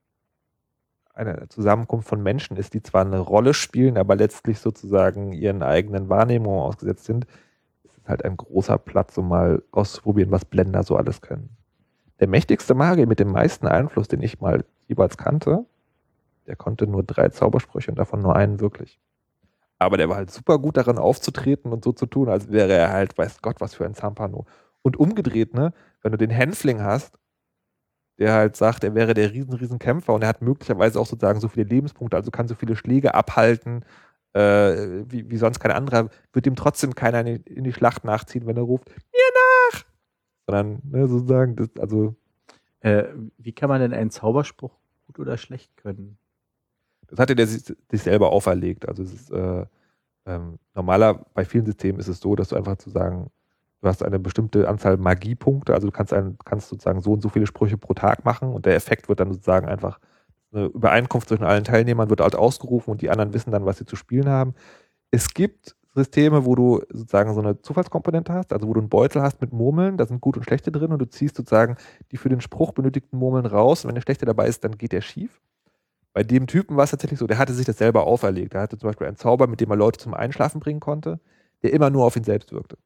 S2: eine Zusammenkunft von Menschen ist, die zwar eine Rolle spielen, aber letztlich sozusagen ihren eigenen Wahrnehmungen ausgesetzt sind. Es ist halt ein großer Platz, um mal auszuprobieren, was Blender so alles können. Der mächtigste Magier mit dem meisten Einfluss, den ich mal jeweils kannte, der konnte nur drei Zaubersprüche und davon nur einen wirklich. Aber der war halt super gut darin aufzutreten und so zu tun, als wäre er halt, weiß Gott, was für ein Zampano. Und umgedreht, ne, wenn du den Hänfling hast, der halt sagt, er wäre der riesen, riesen Kämpfer und er hat möglicherweise auch sozusagen so viele Lebenspunkte, also kann so viele Schläge abhalten, äh, wie, wie sonst kein anderer, wird ihm trotzdem keiner in die, in die Schlacht nachziehen, wenn er ruft, mir nach! Sondern, ne, sozusagen, das, also.
S1: Äh, wie kann man denn einen Zauberspruch gut oder schlecht können?
S2: Das hatte der sich, sich selber auferlegt. Also es ist äh, ähm, normaler, bei vielen Systemen ist es so, dass du einfach zu sagen, du hast eine bestimmte Anzahl Magiepunkte, also du kannst, ein, kannst sozusagen so und so viele Sprüche pro Tag machen und der Effekt wird dann sozusagen einfach eine Übereinkunft zwischen allen Teilnehmern wird halt ausgerufen und die anderen wissen dann, was sie zu spielen haben. Es gibt Systeme, wo du sozusagen so eine Zufallskomponente hast, also wo du einen Beutel hast mit Murmeln, da sind gute und schlechte drin und du ziehst sozusagen die für den Spruch benötigten Murmeln raus und wenn der schlechte dabei ist, dann geht der schief. Bei dem Typen war es tatsächlich so, der hatte sich das selber auferlegt. Er hatte zum Beispiel einen Zauber, mit dem er Leute zum Einschlafen bringen konnte, der immer nur auf ihn selbst wirkte.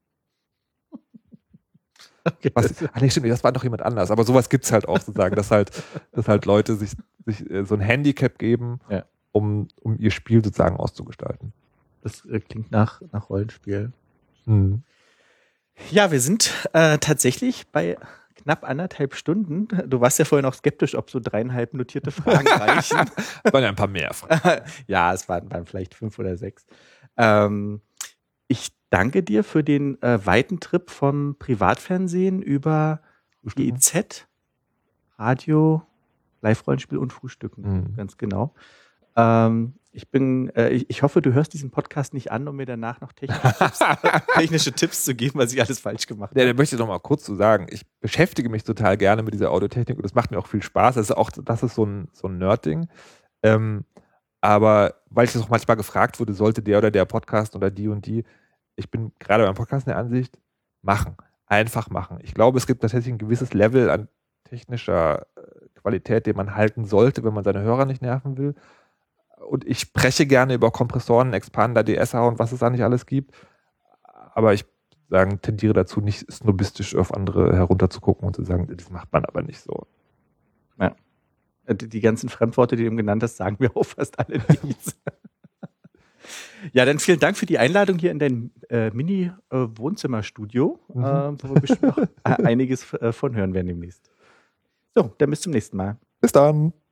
S1: Okay.
S2: Was, ach nee, stimmt, das war doch jemand anders. Aber sowas gibt es halt auch sozusagen, dass halt, dass halt Leute sich, sich äh, so ein Handicap geben,
S1: Ja.
S2: um, um ihr Spiel sozusagen auszugestalten.
S1: Das äh, klingt nach, nach Rollenspiel.
S2: Mhm.
S1: Ja, wir sind äh, tatsächlich bei knapp anderthalb Stunden. Du warst ja vorhin auch skeptisch, ob so dreieinhalb notierte Fragen reichen.
S2: Es waren ja ein paar mehr Fragen.
S1: Ja, es waren, waren vielleicht fünf oder sechs. Ähm, ich danke dir für den äh, weiten Trip vom Privatfernsehen über G E Z, Radio, Live-Rollenspiel und Frühstücken.
S2: Mhm.
S1: Ganz genau. Ähm, ich bin, äh, ich, ich hoffe, du hörst diesen Podcast nicht an, um mir danach noch technische Tipps, technische Tipps zu geben, was ich alles falsch gemacht
S2: Ja,
S1: habe.
S2: da möchte ich noch mal kurz zu sagen, ich beschäftige mich total gerne mit dieser Audiotechnik und das macht mir auch viel Spaß. Das ist auch, das ist so ein, so ein Nerd-Ding. Ähm, aber weil ich das auch manchmal gefragt wurde, sollte der oder der Podcast oder die und die, ich bin gerade beim Podcast in der Ansicht, machen. Einfach machen. Ich glaube, es gibt tatsächlich ein gewisses Level an technischer Qualität, den man halten sollte, wenn man seine Hörer nicht nerven will. Und ich spreche gerne über Kompressoren, Expander, D S er und was es da nicht alles gibt. Aber ich sagen, tendiere dazu, nicht snobistisch auf andere herunterzugucken und zu sagen, das macht man aber nicht so.
S1: Ja. Die, die ganzen Fremdworte, die du eben genannt hast, sagen wir auch fast alle nichts. Ja, dann vielen Dank für die Einladung hier in dein äh, Mini-Wohnzimmerstudio, äh, mhm. äh, wo wir bestimmt noch einiges äh, von hören werden demnächst. So, dann bis zum nächsten Mal.
S2: Bis dann.